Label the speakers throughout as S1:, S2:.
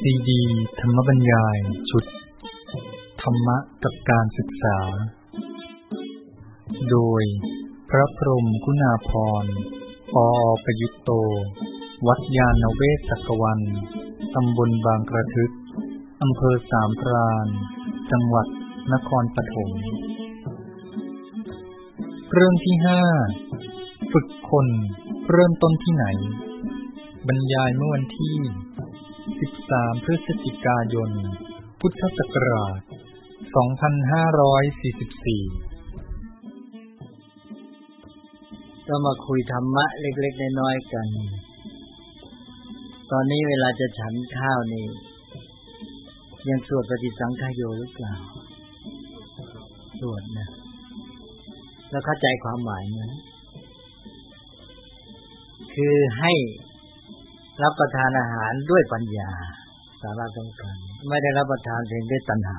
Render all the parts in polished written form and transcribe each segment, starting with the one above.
S1: ซีดีธรรมบรรยายชุดธรรมะกับการศึกษาโดยพระพรหมคุณาภรณ์ ป.ประยุตโต วัดยานเวศกวันตำบลบางกระทึกอำเภอสามพรานจังหวัดนครปฐมเรื่องที่5ฝึกคนเริ่มต้นที่ไหนบรรยายเมื่อวันที่13พฤศจิกายนพุทธศักราช2544
S2: ก็มาคุยธรรมะเล็กๆน้อยๆกันตอนนี้เวลาจะฉันข้าวนี่ยังสวดปฏิสังขายโยหรือเปล่าสวดนะแล้วเข้าใจความหมายไหมคือให้รับประทานอาหารด้วยปัญญาสาระสำคัญไม่ได้รับประทานเพียงด้วยตัณหา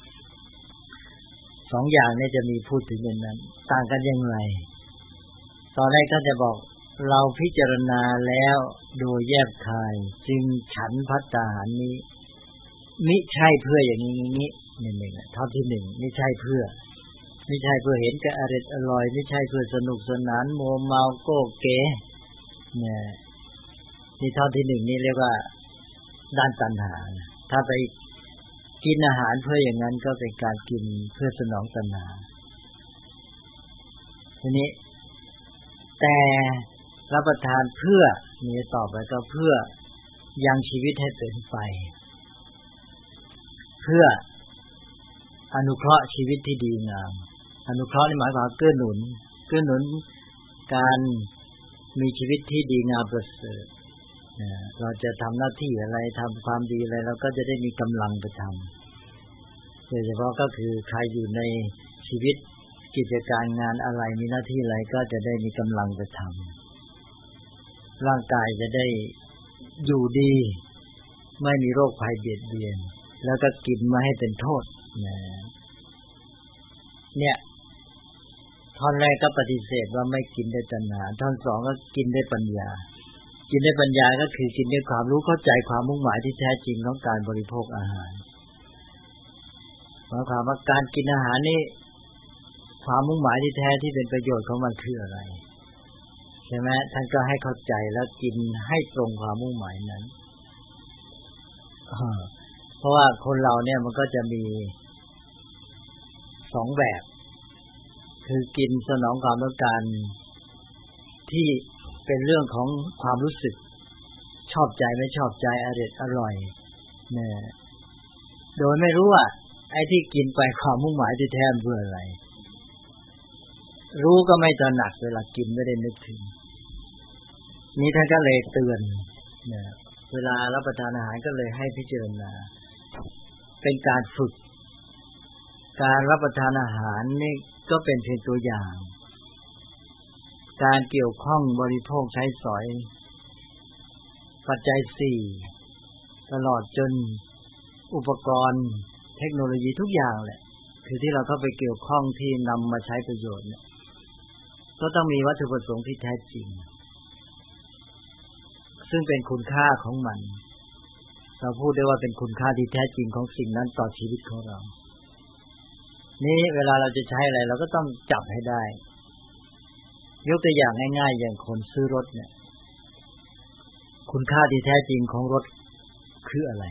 S2: สองอย่างนี้จะมีพูดถึงอย่างนั้นต่างกันอย่างไรตอนแรกท่านจะบอกเราพิจารณาแล้วโดยแยบคายจึงฉันภัตตาหารนี้มิใช่เพื่ออย่างนี้นี่ท่อที่1ไม่ใช่เพื่อเห็นแก่อร่อยไม่ใช่เพื่อสนุกสนานโมเมาโก้เก๋เนี่ยนี่ท่อที่1นี่เรียกว่าด้านตัณหาถ้าไปกินอาหารเพื่ออย่างนั้นก็เป็นการกินเพื่อสนองตัณหาทีนี้แต่รับประทานเพื่อนี่ต่อไปก็เพื่อยังชีวิตให้เป็นไปเพื่ออนุเคราะห์ชีวิตที่ดีงามอนุเคราะห์นี่หมายความเกื้อหนุนการมีชีวิตที่ดีงามประเสริฐเราจะทำหน้าที่อะไรทำความดีอะไรเราก็จะได้มีกำลังไปทำโดยเฉพาะก็คือใครอยู่ในชีวิตกิจการงานอะไรมีหน้าที่อะไรก็จะได้มีกำลังไปทำร่างกายจะได้อยู่ดีไม่มีโรคภัยเบียดเบียนแล้วก็กินมาให้เป็นโทษเนี่ยท่อนแรกก็ปฏิเสธว่าไม่กินด้วยตัณหาท่อน2ก็กินด้วยปัญญากินด้วยปัญญาก็คือกินด้วยความรู้เข้าใจความมุ่งหมายที่แท้จริงของการบริโภคอาหารหมายความว่าการกินอาหารนี่ความมุ่งหมายที่แท้ที่เป็นประโยชน์ของมันคืออะไรใช่ไหมท่านก็ให้เข้าใจแล้วกินให้ตรงความมุ่งหมายนั้นเพราะว่าคนเราเนี่ยมันก็จะมี2แบบคือกินสนองความต้องการที่เป็นเรื่องของความรู้สึกชอบใจไม่ชอบใจอร่อยเนี่ยโดยไม่รู้ว่าไอ้ที่กินไปความมุ่งหมายที่แท้เพื่ออะไรรู้ก็ไม่ตระหนักเวลากินไม่ได้นึกถึงนี้ท่านก็เลยเตือนเนี่ยเวลารับประทานอาหารก็เลยให้พิจารณาเป็นการฝึกการรับประทานอาหารนี่ก็เป็นเพียงตัวอย่างการเกี่ยวข้องบริโภคใช้สอยปัจจัย4ตลอดจนอุปกรณ์เทคโนโลยีทุกอย่างแหละคือที่เราเข้าไปเกี่ยวข้องที่นำมาใช้ประโยชน์เนี่ยก็ต้องมีวัตถุประสงค์ที่แท้จริงซึ่งเป็นคุณค่าของมันเราพูดได้ว่าเป็นคุณค่าที่แท้จริงของสิ่งนั้นต่อชีวิตของเรานี่เวลาเราจะใช้อะไรเราก็ต้องจับให้ได้ยกตัวอย่างง่ายๆอย่างคนซื้อรถเนี่ยคุณค่าที่แท้จริงของรถคืออะไร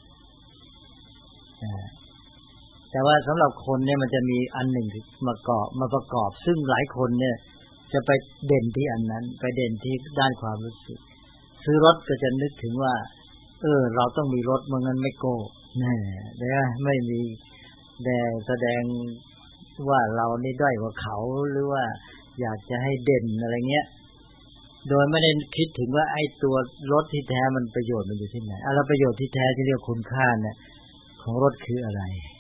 S2: แต่ว่าสำหรับคนเนี่ยมันจะมีอันหนึ่งมาประกอบซึ่งหลายคนเนี่ยจะไปเด่นที่อันนั้นไปเด่นที่ด้านความรู้สึกซื้อรถก็จะนึกถึงว่าเราต้องมีรถไม่งั้นไม่โก้เนี่ยไม่มีแต่แสดงว่าเรานี่ด้อยกว่าเขาหรือว่าอยากจะให้เด่นอะไรเงี้ยโดยไม่ได้คิดถึงว่าไอ้ตัวรถที่แท้มันประโยชน์มันอยู่ที่ไหนแล้วประโยชน์ที่แท้ที่เรียกคุณค่าเนี่ยของรถคืออะไร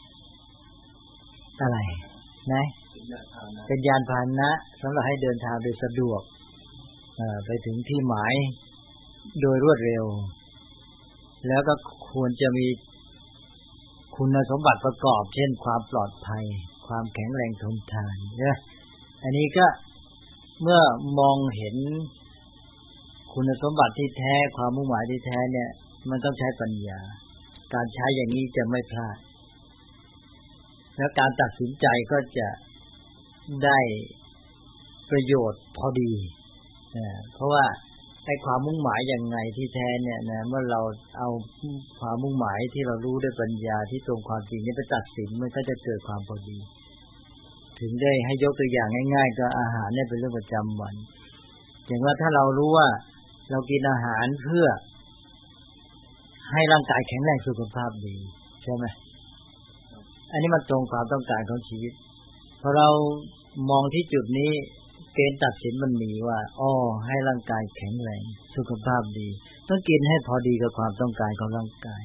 S2: นะเป็นยานพาหนะสำหรับให้เดินทางโดยสะดวกไปถึงที่หมายโดยรวดเร็วแล้วก็ควรจะมีคุณสมบัติประกอบเช่นความปลอดภัยความแข็งแรงทนทานเนี่ยอันนี้ก็เมื่อมองเห็นคุณสมบัติที่แท้ความมุ่งหมายที่แท้เนี่ยมันต้องใช้ปัญญาการใช้อย่างนี้จะไม่พลาดและการตัดสินใจก็จะได้ประโยชน์พอดีเพราะว่าไอ้ความมุ่งหมายอย่างไงที่แท้เนี่ยนะเมื่อเราเอาความมุ่งหมายที่เรารู้ด้วยปัญญาที่ตรงความจริงนี้ไปตัดสินมันก็จะเกิดความพอดีถึงได้ให้ยกตัวอย่างง่ายๆก็อาหารเนี่ยเป็นเรื่องประจำวันอย่างว่าถ้าเรารู้ว่าเรากินอาหารเพื่อให้ร่างกายแข็งแรงสุขภาพดีใช่ไหมอันนี้มันตรงความต้องการของชีวิตพอเรามองที่จุดนี้เกณฑ์ตัดสินมันมีว่าให้ร่างกายแข็งแรงสุขภาพดีต้องกินให้พอดีกับความต้องการของร่างกาย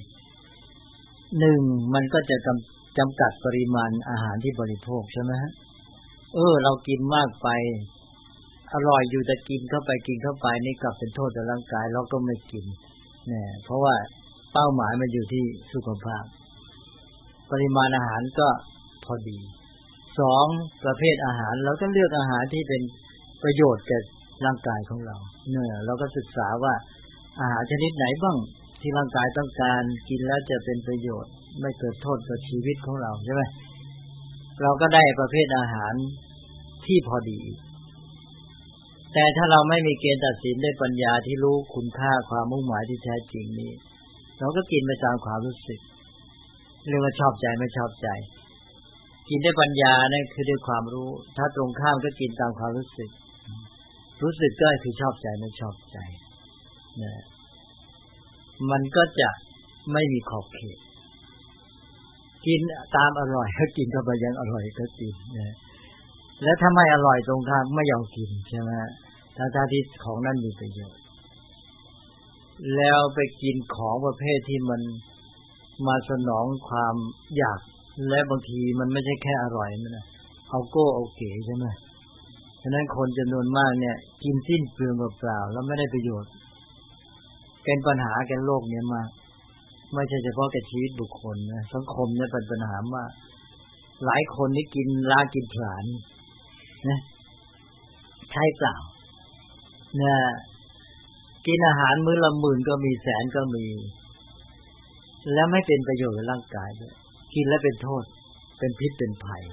S2: 1มันก็จะจำกัดปริมาณอาหารที่บริโภคใช่ไหมฮะเรากินมากไปอร่อยอยู่แต่กินเข้าไปนี่กลับเป็นโทษต่อร่างกายเราก็ไม่กินเนี่ยเพราะว่าเป้าหมายมันอยู่ที่สุขภาพปริมาณอาหารก็พอดี2ประเภทอาหารเราก็เลือกอาหารที่เป็นประโยชน์แก่ร่างกายของเราเนี่ยเราก็ศึกษาว่าอาหารชนิดไหนบ้างที่ร่างกายต้องการกินแล้วจะเป็นประโยชน์ไม่เกิดโทษต่อชีวิตของเราใช่ไหมเราก็ได้ประเภทอาหารที่พอดีแต่ถ้าเราไม่มีเกณฑ์ตัดสินด้วยปัญญาที่รู้คุณค่าความมุ่งหมายที่แท้จริงนี้เราก็กินไปตามความรู้สึกเรียกว่าชอบใจไม่ชอบใจกินด้วยปัญญานั่นคือด้วยความรู้ถ้าตรงข้ามก็กินตามความรู้สึกก็คือชอบใจไม่ชอบใจนะมันก็จะไม่มีขอบเขตกินตามอร่อยก็กินเข้าไปยังอร่อยก็กินนะแล้วถ้าไม่อร่อยตรงข้ามไม่ยอมกินใช่ไหมถ้าที่ของนั้นมีประโยชน์แล้วไปกินของประเภทที่มันมาสนองความอยากและบางทีมันไม่ใช่แค่อร่อยนะเอาโก้เอาเก๋ใช่ไหมฉะนั้นคนจำนวนมากเนี่ยกินสิ้นเปลืองเปล่าๆแล้วไม่ได้ประโยชน์เป็นปัญหาแก่โลกนี้มากไม่ใช่เฉพาะแก่ชีวิตบุคคลนะสังคมเนี่ยเป็นปัญหามากหลายคนนี่กินลากินผลาญนะใช่เปล่าเนี่ยกินอาหารมื้อละหมื่นก็มีแสนก็มีแล้วไม่เป็นประโยชน์กับร่างกายด้วยกินแล้วเป็นโทษเป็นพิษเป็นภัย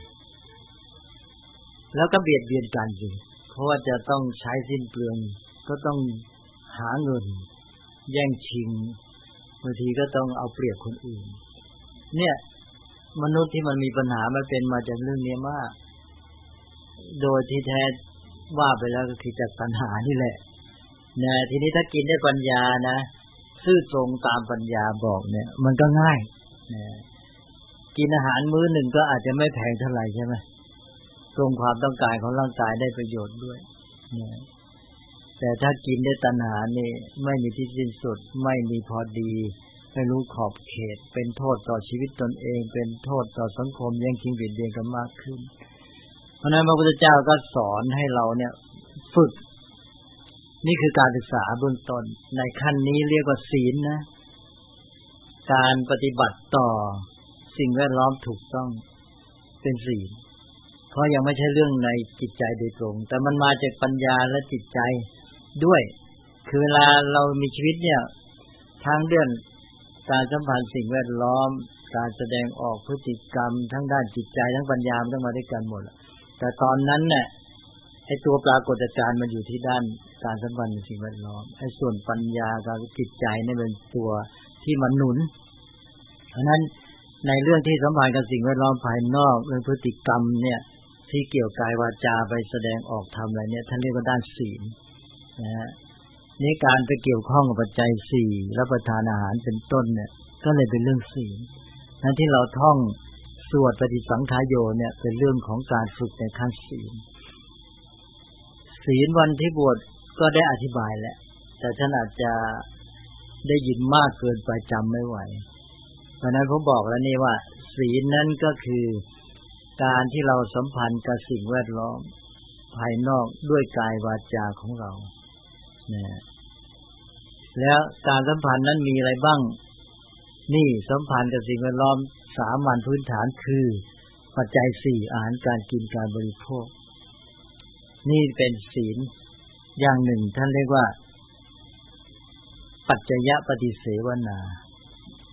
S2: แล้วก็เบียดเบียนกันอยู่เพราะว่าจะต้องใช้สิ้นเปลืองก็ต้องหาเงินแย่งชิงบางทีก็ต้องเอาเปรียบคนอื่นเนี่ยมนุษย์ที่มันมีปัญหามันเป็นมาจากเรื่องนี้มากโดยที่แท้ว่าไปแล้วก็คือจากปัญหานี่แหละนะทีนี้ถ้ากินได้ปัญญานะซื่อตรงตามปัญญาบอกเนี่ยมันก็ง่ายนะกินอาหารมื้อหนึ่งก็อาจจะไม่แพงเท่าไหร่ใช่ไหมตรงความต้องการของร่างกายได้ประโยชน์ด้วยนะแต่ถ้ากินได้ตัณหานี่ไม่มีที่สิ้นสุดไม่มีพอดีไม่รู้ขอบเขตเป็นโทษต่อชีวิตตนเองเป็นโทษต่อสังคมแย่งชิงเบียดเบียนกันมากขึ้นเพราะนั้นพระพุทธเจ้าก็สอนให้เราเนี่ยฝึกนี่คือการศึกษาเบื้องต้นในขั้นนี้เรียกว่าศีลนะการปฏิบัติต่อสิ่งแวดล้อมถูกต้องเป็นศีลเพราะยังไม่ใช่เรื่องในจิตใจโดยตรงแต่มันมาจากปัญญาและจิตใจด้วยคือเวลาเรามีชีวิตเนี่ยทั้งเรื่องการสัมพันธ์สิ่งแวดล้อมการแสดงออกพฤติกรรมทั้งด้านจิตใจทั้งปัญญามันต้องมาด้วยกันหมดแต่ตอนนั้นเนี่ยไอ้ตัวปรากฏการณ์มันอยู่ที่ด้านการสัมพันธ์สิ่งแวดล้อมไอ้ส่วนปัญญากับจิตใจนี่เป็นตัวที่มันหนุนเพราะนั้นในเรื่องที่สัมพันธ์กับสิ่งแวดล้อมภายนอกเรื่องพฤติกรรมเนี่ยที่เกี่ยวกายวาจาไปแสดงออกทำอะไรเนี่ยท่านเรียกว่าด้านศีลนะฮะนี่การไปเกี่ยวข้องกับปัจจัย4รับประทานอาหารเป็นต้นเนี่ยก็เลยเป็นเรื่องศีลนั้นที่เราท่องสวดปฏิสังขายโยเนี่ยเป็นเรื่องของการฝึกในขั้นศีลศีลวันที่บวชก็ได้อธิบายแหละแต่ท่านอาจจะได้ยินมากเกินไปจำไม่ไหวเพราะนั้นผมบอกแล้วนี่ว่าศีลนั้นก็คือการที่เราสัมพันธ์กับสิ่งแวดล้อมภายนอกด้วยกายวาจาของเรานะแล้วการสัมพันธ์นั้นมีอะไรบ้างนี่สัมพันธ์กับสิ่งแวดล้อมสามัญพื้นฐานคือปัจจัย4อาหารการกินการบริโภคนี่เป็นศีลอย่างหนึ่งท่านเรียกว่าปัจจยปฏิเสวนา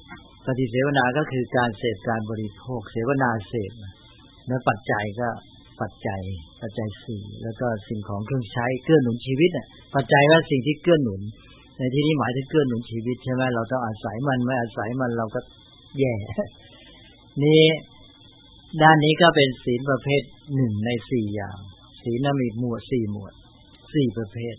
S2: ปฏิเสวนาก็คือการเสพการบริโภคเสวนาเสพแล้วปัจจัยก็ปัจจัย4แล้วก็สิ่งของเครื่องใช้เกื้อหนุนชีวิตน่ะปัจจัยว่าสิ่งที่เกื้อหนุนในที่นี้หมายถึงเกื้อหนุนชีวิตใช่ไหมเราต้องอาศัยมันไม่อาศัยมันเราก็แย่นี่ด้านนี้ก็เป็นศีลประเภท1ใน4อย่างศีลมีหมวด4หมวด4ประเภท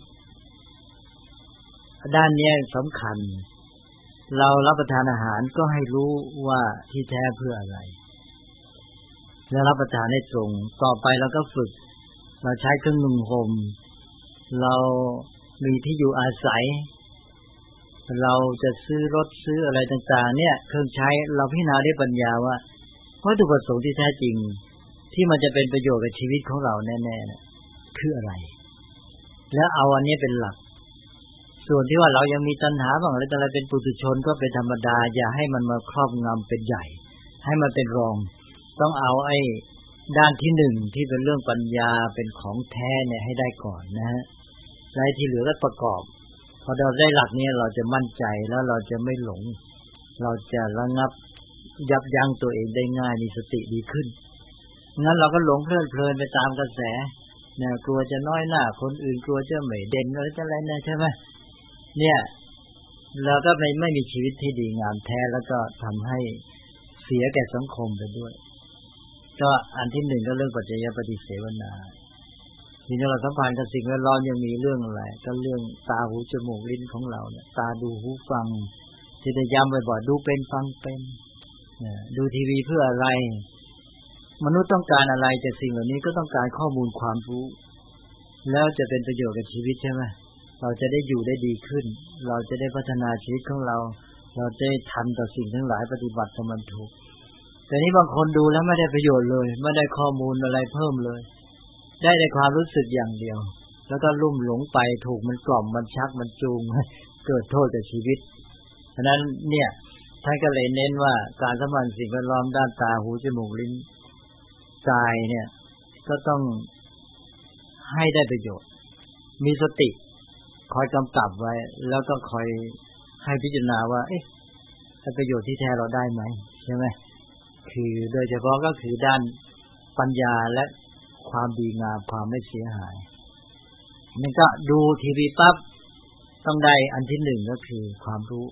S2: ด้านนี้สำคัญเรารับประทานอาหารก็ให้รู้ว่าที่แท้เพื่ออะไรแล้วรับประทานให้ตรงต่อไปเราก็ฝึกเราใช้เครื่องนุ่งห่มเรามีที่อยู่อาศัยเราจะซื้อรถซื้ออะไรต่างๆเนี่ยเครื่องใช้เราพิจารณาด้วยปัญญาว่าวัตถุประสงค์ที่แท้จริงที่มันจะเป็นประโยชน์กับชีวิตของเราแน่ๆนะคืออะไรแล้วเอาอันนี้เป็นหลักส่วนที่ว่าเรายังมีตัณหาบ้างอะไรแต่อะไรเป็นปุถุชนก็เป็นธรรมดาอย่าให้มันมาครอบงำเป็นใหญ่ให้มันเป็นรองต้องเอาไอ้ด้านที่1ที่เป็นเรื่องปัญญาเป็นของแท้เนี่ยให้ได้ก่อนนะฮะแล้วที่เหลือก็ประกอบพอเราได้หลักนี้เราจะมั่นใจแล้วเราจะไม่หลงเราจะระงับยับยั้งตัวเองได้ง่ายมีสติดีขึ้นงั้นเราก็หลงเพลิดเพลินไปตามกระแสเนี่ยกลัวจะน้อยหน้าคนอื่นกลัวจะไม่เด่นอะไรจะอะไรเนี่ยใช่ไหมเนี่ยเราก็ไม่มีชีวิตที่ดีงามแท้แล้วก็ทำให้เสียแก่สังคมไปด้วยก็อันที่1ก็เรื่องปัจจัยปฏิเสวนาทีนี้เราสัมพันธ์กับสิ่งแวดล้อมยังมีเรื่องอะไรก็เรื่องตาหูจมูกลิ้นของเราเนี่ยตาดูหูฟังที่ได้ย้ำบ่อยๆดูเป็นฟังเป็นดูทีวีเพื่ออะไรมนุษย์ต้องการอะไรจากสิ่งเหล่านี้ก็ต้องการข้อมูลความรู้แล้วจะเป็นประโยชน์กับชีวิตใช่ไหมเราจะได้อยู่ได้ดีขึ้นเราจะได้พัฒนาชีวิตของเราเราจะทันต่อสิ่งทั้งหลายปฏิบัติมันถูกแต่นี้บางคนดูแล้วไม่ได้ประโยชน์เลยไม่ได้ข้อมูลอะไรเพิ่มเลยได้แต่ความรู้สึกอย่างเดียวแล้วก็ลุ่มหลงไปถูกมันกล่อมมันชักมันจูงเกิดโทษกับชีวิตฉะนั้นเนี่ยท่านก็เลยเน้นว่าการสัมพันธ์สิ่งแวดล้อมด้านตาหูจมูกลิ้นกายเนี่ยก็ต้องให้ได้ประโยชน์มีสติคอยกำกับไว้แล้วก็คอยให้พิจารณาว่าประโยชน์ที่แท้เราได้ไหมใช่ไหมคือโดยเฉพาะก็คือด้านปัญญาและความดีงามความไม่เสียหายมันก็ดูทีวีปั๊บต้องได้อันที่1ก็คือความรู้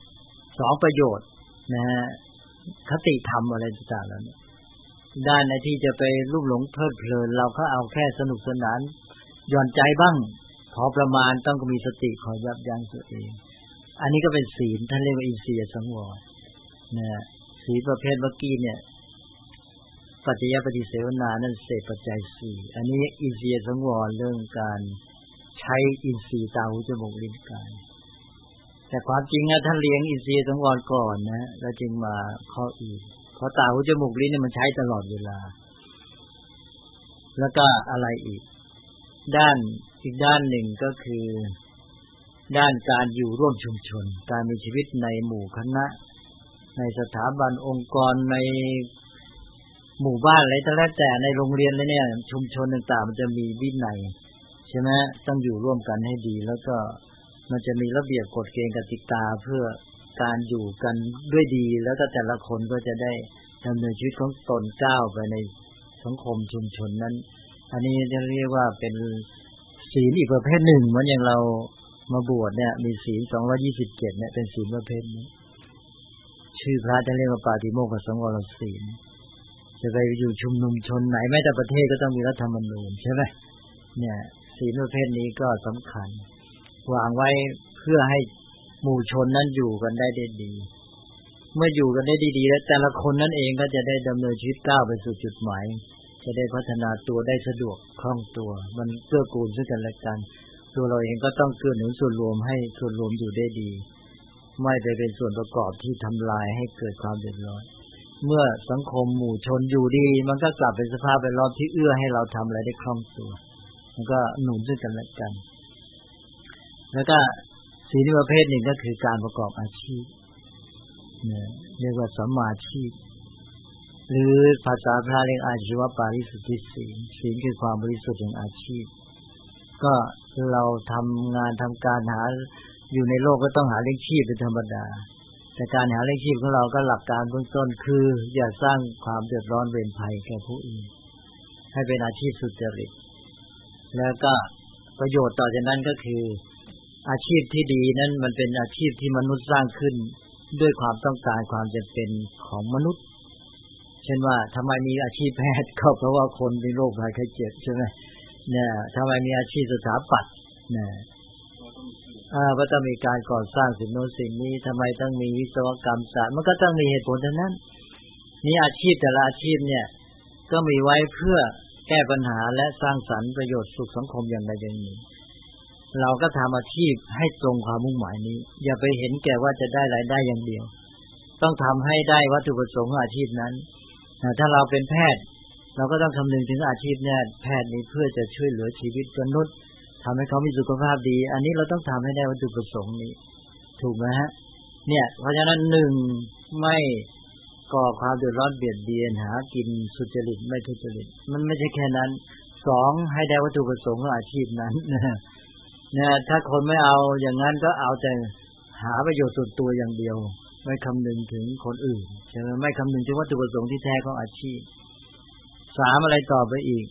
S2: 2ประโยชน์นะฮะคติธรรมอะไรต่างๆแล้วเนี่ยด้านในที่จะไปลุ่มหลงเพลิดเพลินเราก็เอาแค่สนุกสนานหย่อนใจบ้างพอประมาณต้องมีสติคอยยับยั้งตัวเองอันนี้ก็เป็นศีลท่านเรียกว่าอินทรียสังวรนะศีลประเภทเมื่อกี้เนี่ยปัจจัยปฏิเสวนานั่นเสพปัจจัย4อันนี้อินทรียสังวรเรื่องการใช้อินทรีย์ตาหูจมูกลิ้นกายแต่ความจริงนะท่านเลี้ยงอินทรียสังวรก่อนนะแล้วจึงมาข้ออื่นเพราะตาหูจมูกลิ้นเนี่ยมันใช้ตลอดเวลาแล้วก็อะไรอีกอีกด้านหนึ่งก็คือด้านการอยู่ร่วมชุมชนการมีชีวิตในหมู่คณะในสถาบันองค์กรในหมู่บ้านอะไรก็แล้วแต่ในโรงเรียนเลยเนี่ยชุมชนต่างๆมันจะมีวินัยใช่ไหมต้องอยู่ร่วมกันให้ดีแล้วก็มันจะมีระเบียบกฎเกณฑ์กติกาเพื่อการอยู่กันด้วยดีแล้วก็แต่ละคนก็จะได้ดำเนินชีวิตของตนก้าวไปในสังคมชุมชนนั้นอันนี้จะเรียกว่าเป็นศีลอีกประเภทหนึ่งเหมือนอย่างเรามาบวชเนี่ยมีศีล227เนี่ยเป็นศีลประเภทนี้ชื่อพระจะเรียกว่าปาติโมกขสังวรศีลจะไปอยู่ชุมนุมชนไหนแม้แต่ประเทศก็ต้องมีรัฐธรรมนูญใช่ไหมเนี่ยศีลประเภทนี้ก็สำคัญวางไว้เพื่อให้หมู่ชนนั้นอยู่กันได้ดีเมื่ออยู่กันได้ดีแล้วแต่ละคนนั้นเองก็จะได้ดำเนินชีวิตก้าวไปสู่จุดหมายจะได้พัฒนาตัวได้สะดวกคล่องตัวมันเกื้อกูลซึ่งกันและกันตัวเราเองก็ต้องเกื้อหนุนส่วนรวมให้ส่วนรวมอยู่ได้ดีไม่ไปเป็นส่วนประกอบที่ทำลายให้เกิดความเดือดร้อนเมื่อสังคมหมู่ชนอยู่ดีมันก็กลับเป็นสภาพแวดล้อมที่เอื้อให้เราทำอะไรได้คล่องตัวมันก็หนุนซึ่งกันและกันแล้วก็ศีลประเภทหนึ่งก็คือการประกอบอาชีพเนี่ยเรียกว่าสัมมาชีพหรือภาษาพระเรียกอาชีวปาริสุทธิศีลศีลคือความบริสุทธิ์แห่งอาชีพก็เราทำงานทำการหาอยู่ในโลกก็ต้องหาเลี้ยงชีพเป็นธรรมดาแต่การหาเลี้ยงชีพของเราก็หลักการเบื้องต้นคืออย่าสร้างความเดือดร้อนเวรภัยแก่ผู้อื่นให้เป็นอาชีพสุจริตแล้วก็ประโยชน์ต่อจากนั้นก็คืออาชีพที่ดีนั้นมันเป็นอาชีพที่มนุษย์สร้างขึ้นด้วยความต้องการความจำเป็นของมนุษย์เช่นว่าทำไมมีอาชีพแพทย์ก็เพราะว่าคนมีโรคภัยไข้เจ็บใช่ไหมเนี่ยทำไมมีอาชีพสถาปัตย์เนี่ยก็ต้องมีการก่อสร้างสิ่งโน้นสิ่งนี้ทำไมต้องมีวิศวกรรมศาสตร์มันก็ต้องมีเหตุผลทั้งนั้นนี่อาชีพแต่ละอาชีพเนี่ยก็มีไว้เพื่อแก้ปัญหาและสร้างสรรค์ประโยชน์สุขสังคมอย่างใดอย่างหนึ่งเราก็ทำอาชีพให้ตรงความมุ่งหมายนี้อย่าไปเห็นแก่ว่าจะได้รายได้อย่างเดียวต้องทำให้ได้วัตถุประสงค์ของอาชีพนั้นถ้าเราเป็นแพทย์เราก็ต้องคำนึงถึงอาชีพเนี่ยแพทย์นี้เพื่อจะช่วยเหลือชีวิตมนุษย์ทำให้เขามีสุขภาพดีอันนี้เราต้องทำให้ได้วัตถุประสงค์นี้ถูกไหมฮะเนี่ยเพราะฉะนั้น1ไม่ก่อความเดือดร้อนเบียดเบียนหากินสุจริตไม่ทุจริตมันไม่ใช่แค่นั้น2ให้ได้วัตถุประสงค์ของอาชีพนั้นเนี่ยถ้าคนไม่เอาอย่างนั้นก็เอาแต่หาประโยชน์ส่วนตัวอย่างเดียวไม่คำนึงถึงคนอื่นใช่ไหมไม่คำนึงถึงวัตถุประสงค์ที่แท้ของอาชีพ3อะไรต่อไปอีก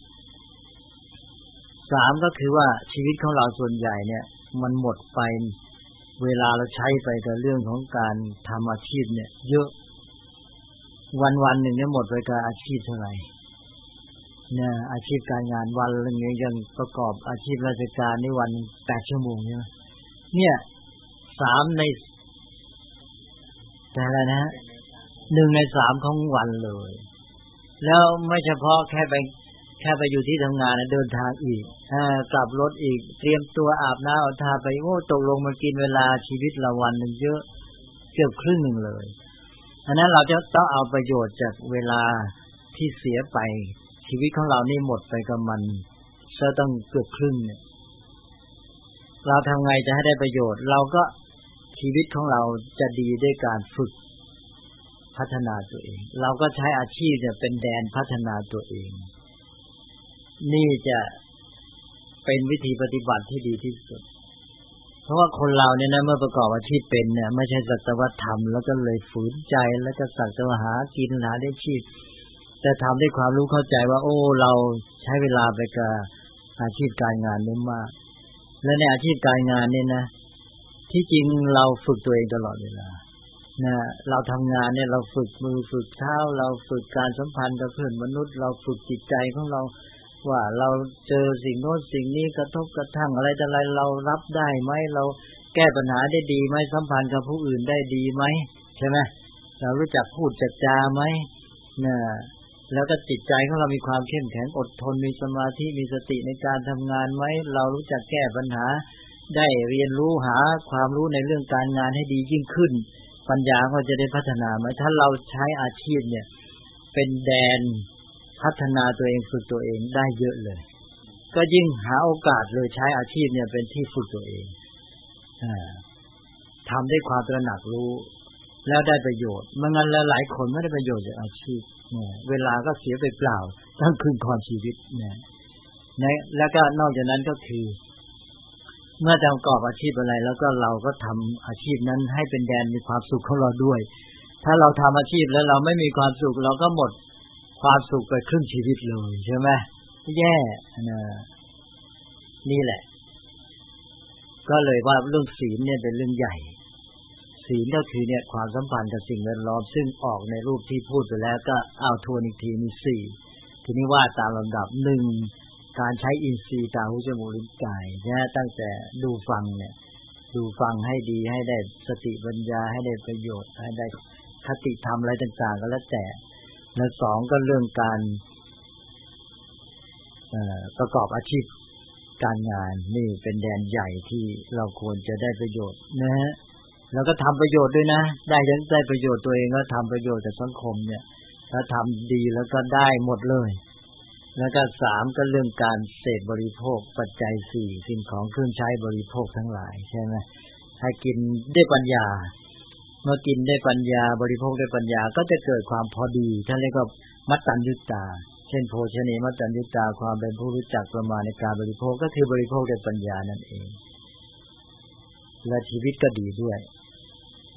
S2: 3ก็คือว่าชีวิตของเราส่วนใหญ่เนี่ยมันหมดไปเวลาเราใช้ไปกับเรื่องของการทำอาชีพเนี่ยเยอะวันๆหนึ่งเนี่ยหมดไปกับอาชีพเท่าไหร่เนี่ยอาชีพการงานวันนึงยังประกอบอาชีพราชการนี่วัน8 ชั่วโมงเนี่ย3ในแต่ละนะ1ใน3ของวันเลยแล้วไม่เฉพาะแค่ไปอยู่ที่ทำงานนะเดินทางอีกกลับรถอีกเตรียมตัวอาบน้ำเอาทาไปโอ้ตกลงมันกินเวลาชีวิตเราวันนึงเยอะเกือบครึ่งนึงเลยอันนั้นเราจะต้องเอาประโยชน์จากเวลาที่เสียไปชีวิตของเรานี่หมดไปกับมันซะต้องเกือบครึ่งเนี่ยเราทำไงจะให้ได้ประโยชน์เราก็ชีวิตของเราจะดีด้วยการฝึกพัฒนาตัวเองเราก็ใช้อาชีพเนี่ยเป็นแดนพัฒนาตัวเองนี่จะเป็นวิธีปฏิบัติที่ดีที่สุดเพราะว่าคนเราเนี่ยนะเมื่อประกอบอาชีพเป็นเนี่ยไม่ใช่สักแต่ว่าทำแล้วก็เลยฝืนใจแล้วก็สักแต่ว่าหากินหาได้ชีพแต่ทำด้วยความรู้เข้าใจว่าโอ้เราใช้เวลาไปกับอาชีพการงานนี่มากและในอาชีพการงานนี่นะที่จริงเราฝึกตัวเองตลอดเวลานะเราทำงานเนี่ยเราฝึกมือฝึกเท้าเราฝึกการสัมพันธ์กับเพื่อนมนุษย์เราฝึกจิตใจของเราว่าเราเจอสิ่งโน้นสิ่งนี้กระทบกระทั่งอะไรแต่อะไรเรารับได้ไหมเราแก้ปัญหาได้ดีไหมสัมพันธ์กับผู้อื่นได้ดีไหมใช่ไหมเรารู้จักพูดจักจาไหมนะแล้วก็จิตใจของเรามีความเข้มแข็งอดทนมีสมาธิมีสติในการทำงานไหมเรารู้จักแก้ปัญหาได้เรียนรู้หาความรู้ในเรื่องการงานให้ดียิ่งขึ้นปัญญาก็จะได้พัฒนาไหมถ้าเราใช้อาชีพเนี่ยเป็นแดนพัฒนาตัวเองฝึกตัวเองได้เยอะเลยก็ยิ่งหาโอกาสเลยใช้อาชีพเนี่ยเป็นที่ฝึกตัวเองทำด้วยความตระหนักรู้แล้วได้ประโยชน์ไม่งั้นแล้วหลายคนไม่ได้ประโยชน์จากอาชีพเวลาก็เสียไปเปล่าทั้งคืนความชีวิตแล้วก็นอกจากนั้นก็คือเมื่อประกอบอาชีพอะไรแล้วก็เราก็ทำอาชีพนั้นให้เป็นแดนมีความสุขของเราด้วยถ้าเราทำอาชีพแล้วเราไม่มีความสุขเราก็หมดความสุขไปครึ่งชีวิตเลยใช่ไหมแย่นี่แหละก็เลยว่าเรื่องศีลเนี่ยเป็นเรื่องใหญ่ศีลก็คือเนี่ยความสัมพันธ์กับสิ่งแวดล้อมซึ่งออกในรูปที่พูดไปแล้วก็เอาทวนอีกทีมี4ทีนี้ว่าตามลำดับ1การใช้อินทรีย์ตาหูจมูกลิ้นกายนะตั้งแต่ดูฟังเนี่ยดูฟังให้ดีให้ได้สติปัญญาให้ได้ประโยชน์ให้ได้คติธรรมอะไรต่างๆก็แล้วแต่และ2ก็เรื่องการประกอบอาชีพการงานนี่เป็นแดนใหญ่ที่เราควรจะได้ประโยชน์นะฮะแล้วก็ทำประโยชน์ด้วยนะได้ประโยชน์ตัวเองก็ทำประโยชน์กับสังคมเนี่ยถ้าทำดีแล้วก็ได้หมดเลยแล้วก็3ก็เรื่องการเสพบริโภคปัจจัย4สิ่งของเครื่องใช้บริโภคทั้งหลายใช่ไหมให้กินด้วยปัญญาเมื่อกินได้ปัญญาบริโภคด้วยปัญญาก็จะเกิดความพอดีท่านเรียกว่ามัตตัญญุตาเช่นโภชเนมัตตัญญุตาความเป็นผู้รู้จักประมาณในการบริโภคก็คือบริโภคด้วยปัญญานั่นเองและชีวิตก็ดีด้วย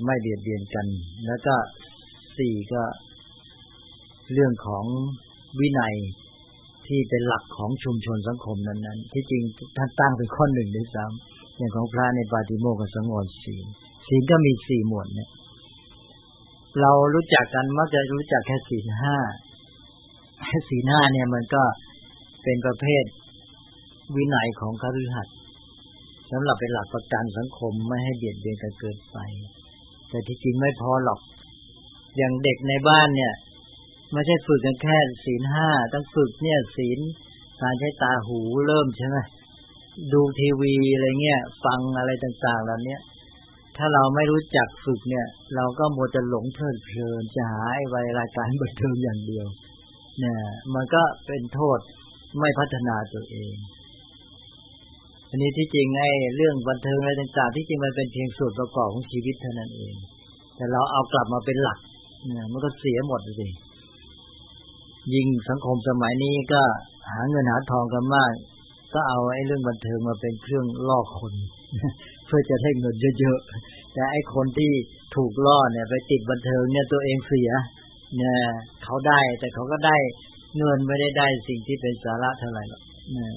S2: ไม่เบียดเบียนกันแล้วก็4ก็เรื่องของวินัยที่เป็นหลักของชุมชนสังคมนั้นๆที่จริงท่านตั้งเป็นข้อหนึ่งด้วยซ้ำอย่างของพระในปาฏิโมกข์กับสังวรศีลก็มี4หมวดเนี่ยเรารู้จักกันมักจะรู้จักแค่ศีล5ศีล5เนี่ยมันก็เป็นประเภทวินัยของคฤหัสถ์สำหรับเป็นหลักประกันสังคมไม่ให้เบียดเบียนกันเกินไปแต่ที่จริงไม่พอหรอกอย่างเด็กในบ้านเนี่ยไม่ใช่ฝึกกันแค่ศีล5ต้องฝึกเนี่ยศีลการใช้ตาหูเริ่มใช่ไหมดูทีวีอะไรเงี้ยฟังอะไรต่างๆเหล่านี้ถ้าเราไม่รู้จักฝึกเนี่ยเราก็มัวจะหลงเพลิดเพลินจะหาไอ้รายการบันเทิงอย่างเดียวเนี่ยมันก็เป็นโทษไม่พัฒนาตัวเองอันนี้ที่จริงไอ้เรื่องบันเทิงอะไรต่างๆที่จริงมันเป็นเพียงส่วนประกอบของชีวิตเท่านั้นเองแต่เราเอากลับมาเป็นหลักเนี่ยมันก็เสียหมดเลยยิ่งสังคมสมัยนี้ก็หาเงินหาทองกันมากก็เอาไอ้เรื่องบันเทิงมาเป็นเครื่องล่อคนเพื่อจะได้เงินเยอะๆแต่ไอ้คนที่ถูกล่อเนี่ยไปติดบันเทิงเนี่ยตัวเองเสียเนี่ยเขาได้แต่เขาก็ได้เงินไม่ได้สิ่งที่เป็นสาระเท่าไหร่หรอก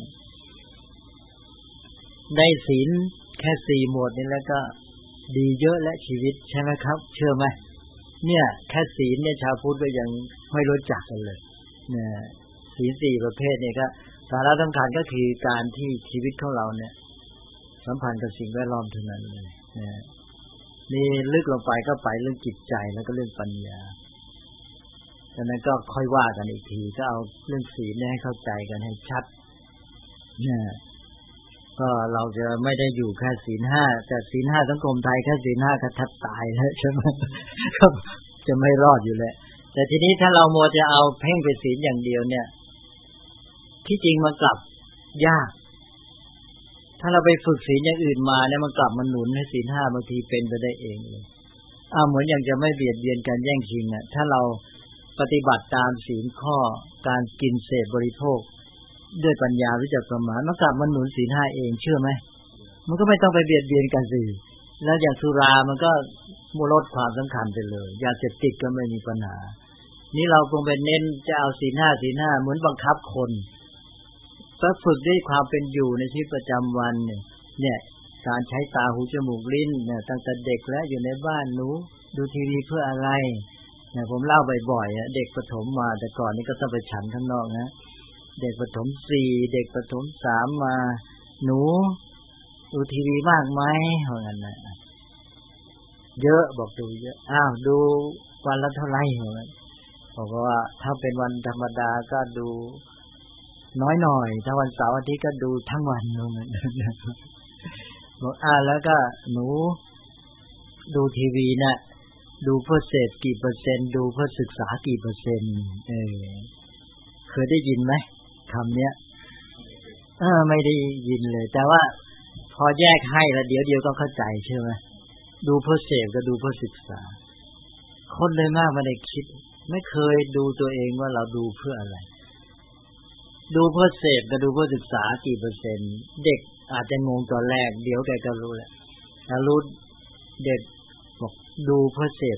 S2: ได้ศีลแค่4หมวดนี่แล้วก็ดีเยอะและชีวิตใช่ไหมครับเชื่อไหมเนี่ยแค่ศีลเนี่ยชาวพุทธก็ยังไม่รู้จักกันเลยเนี่ยศีล4ประเภทเนี่ยก็สาระสำคัญก็คือการที่ชีวิตของเราเนี่ยสัมพันธ์กับสิ่งแวดล้อมเท่านั้นเลยนี่ลึกลงไปก็ไปเรื่องจิตใจแล้วก็เรื่องปัญญาดังนั้นก็ค่อยว่ากันอีกทีก็เอาเรื่องศีลให้เข้าใจกันให้ชัดเนี่ยก็เราจะไม่ได้อยู่แค่ศีล5แต่ศีล5สังคมไทยแค่ศีล5ก็แทบตายแล้วใช่ไหมจะไม่รอดอยู่แล้วแต่ทีนี้ถ้าเรามัวจะเอาเพ่งไปศีลอย่างเดียวเนี่ยที่จริงมันกลับยากถ้าเราไปฝึกศีลอย่างอื่นมาเนี่ยมันกลับมาหนุนให้ศีล5บางทีเป็นไปได้เองเลยเหมือนอย่างจะไม่เบียดเบียนกันแย่งชิงถ้าเราปฏิบัติตามศีลข้อการกินเสพบริโภคด้วยปัญญารู้จักประมาณมันกลับมาหนุนศีล5เองเชื่อไหมมันก็ไม่ต้องไปเบียดเบียนกันสิแล้วอย่างสุรามันก็ลดความสำคัญไปเลยยาเสพติดก็ไม่มีปัญหานี่เราคงเป็นเน้นจะเอาศีล5เหมือนบังคับคนก็ฝึกด้วยความเป็นอยู่ในชีวิตประจำวันเนี่ยการใช้ตาหูจมูกลิ้นเนี่ยตั้งแต่เด็กแล้วอยู่ในบ้านหนูดูทีวีเพื่ออะไรเนี่ยผมเล่าบ่อยๆเด็กประถมมาแต่ก่อนนี่ก็ต้องไปฉันข้างนอกนะเด็กประถม4เด็กประถม3มาหนูดูทีวีมากไหมเพราะงั้นนะเยอะบอกดูเยอะดูวันละเท่าไหร่เพราะงั้นบอกว่าถ้าเป็นวันธรรมดาก็ดูน้อยหน่อยถ้าวันเสาร์อาทิตย์ก็ดูทั้งวันเพราะงั้นบอกแล้วก็หนูดูทีวีนะดูเพื่อเสพกี่เปอร์เซ็นต์ดูเพื่อศึกษากี่เปอร์เซ็นต์เคยได้ยินไหมคำเนี้ยไม่ได้ยินเลยแต่ว่าพอแยกให้แล้วเดี๋ยวก็เข้าใจใช่ไหมดูเพื่อเสพก็ดูเพื่อศึกษาคนเลยมากไม่ได้คิดไม่เคยดูตัวเองว่าเราดูเพื่ออะไรดูเพื่อเสพก็ดูเพื่อศึกษากี่เปอร์เซ็นต์เด็กอาจจะงงตอนแรกเดี๋ยวแกก็รู้แหละถ้ารู้เด็กบอกดูเพื่อเสพ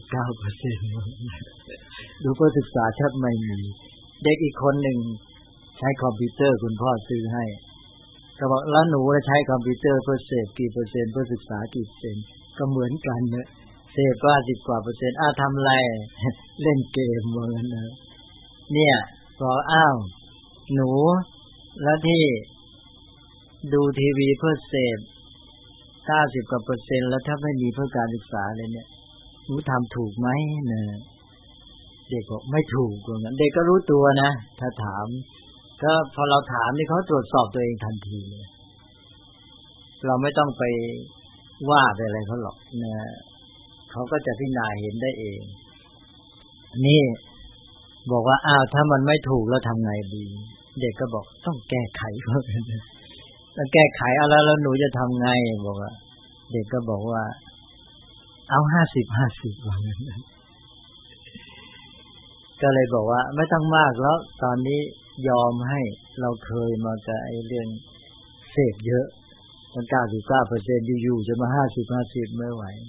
S2: 99% ดูเพื่อศึกษาแทบไม่มีเด็กอีกคนหนึ่งใช้คอมพิวเตอร์คุณพ่อซื้อให้ก็บอกแล้วหนูจะใช้คอมพิวเตอร์เพื่อเสพกี่เปอร์เซ็นต์เพื่อศึกษากี่เปอร์เซ็นต์ก็เหมือนกันเนี่ยเสพว่า10กว่า%ทำอะไรเล่นเกมเหมือนกันนะเนี่ยบอกหนูแล้วที่ดูทีวีเพื่อเสพ90กว่า%แล้วถ้าไม่มีเพื่อการศึกษาเลยเนี่ยหนูทำถูกไหมเนี่ยเด็กบอกไม่ถูกเหมือนกันเด็กก็รู้ตัวนะถ้าถามก็พอเราถามนี่เขาตรวจสอบตัวเองทันทีเราไม่ต้องไปว่าไปอะไรเขาหรอกนะเขาก็จะพิจารณาเห็นได้เองนี่บอกว่าถ้ามันไม่ถูกแล้วทำไงดีเด็กก็บอกต้องแก้ไขเพราะงั้นแล้วแก้ไขแล้วหนูจะทำไงบอกว่าเด็กก็บอกว่าเอา50-50ว่างั้นก็เลยบอกว่าไม่ต้องมากแล้วตอนนี้ยอมให้เราเคยมากับไอ้เรื่องเสพเยอะมัน 99% อยู่ๆจะมา50-50ไม่ไหว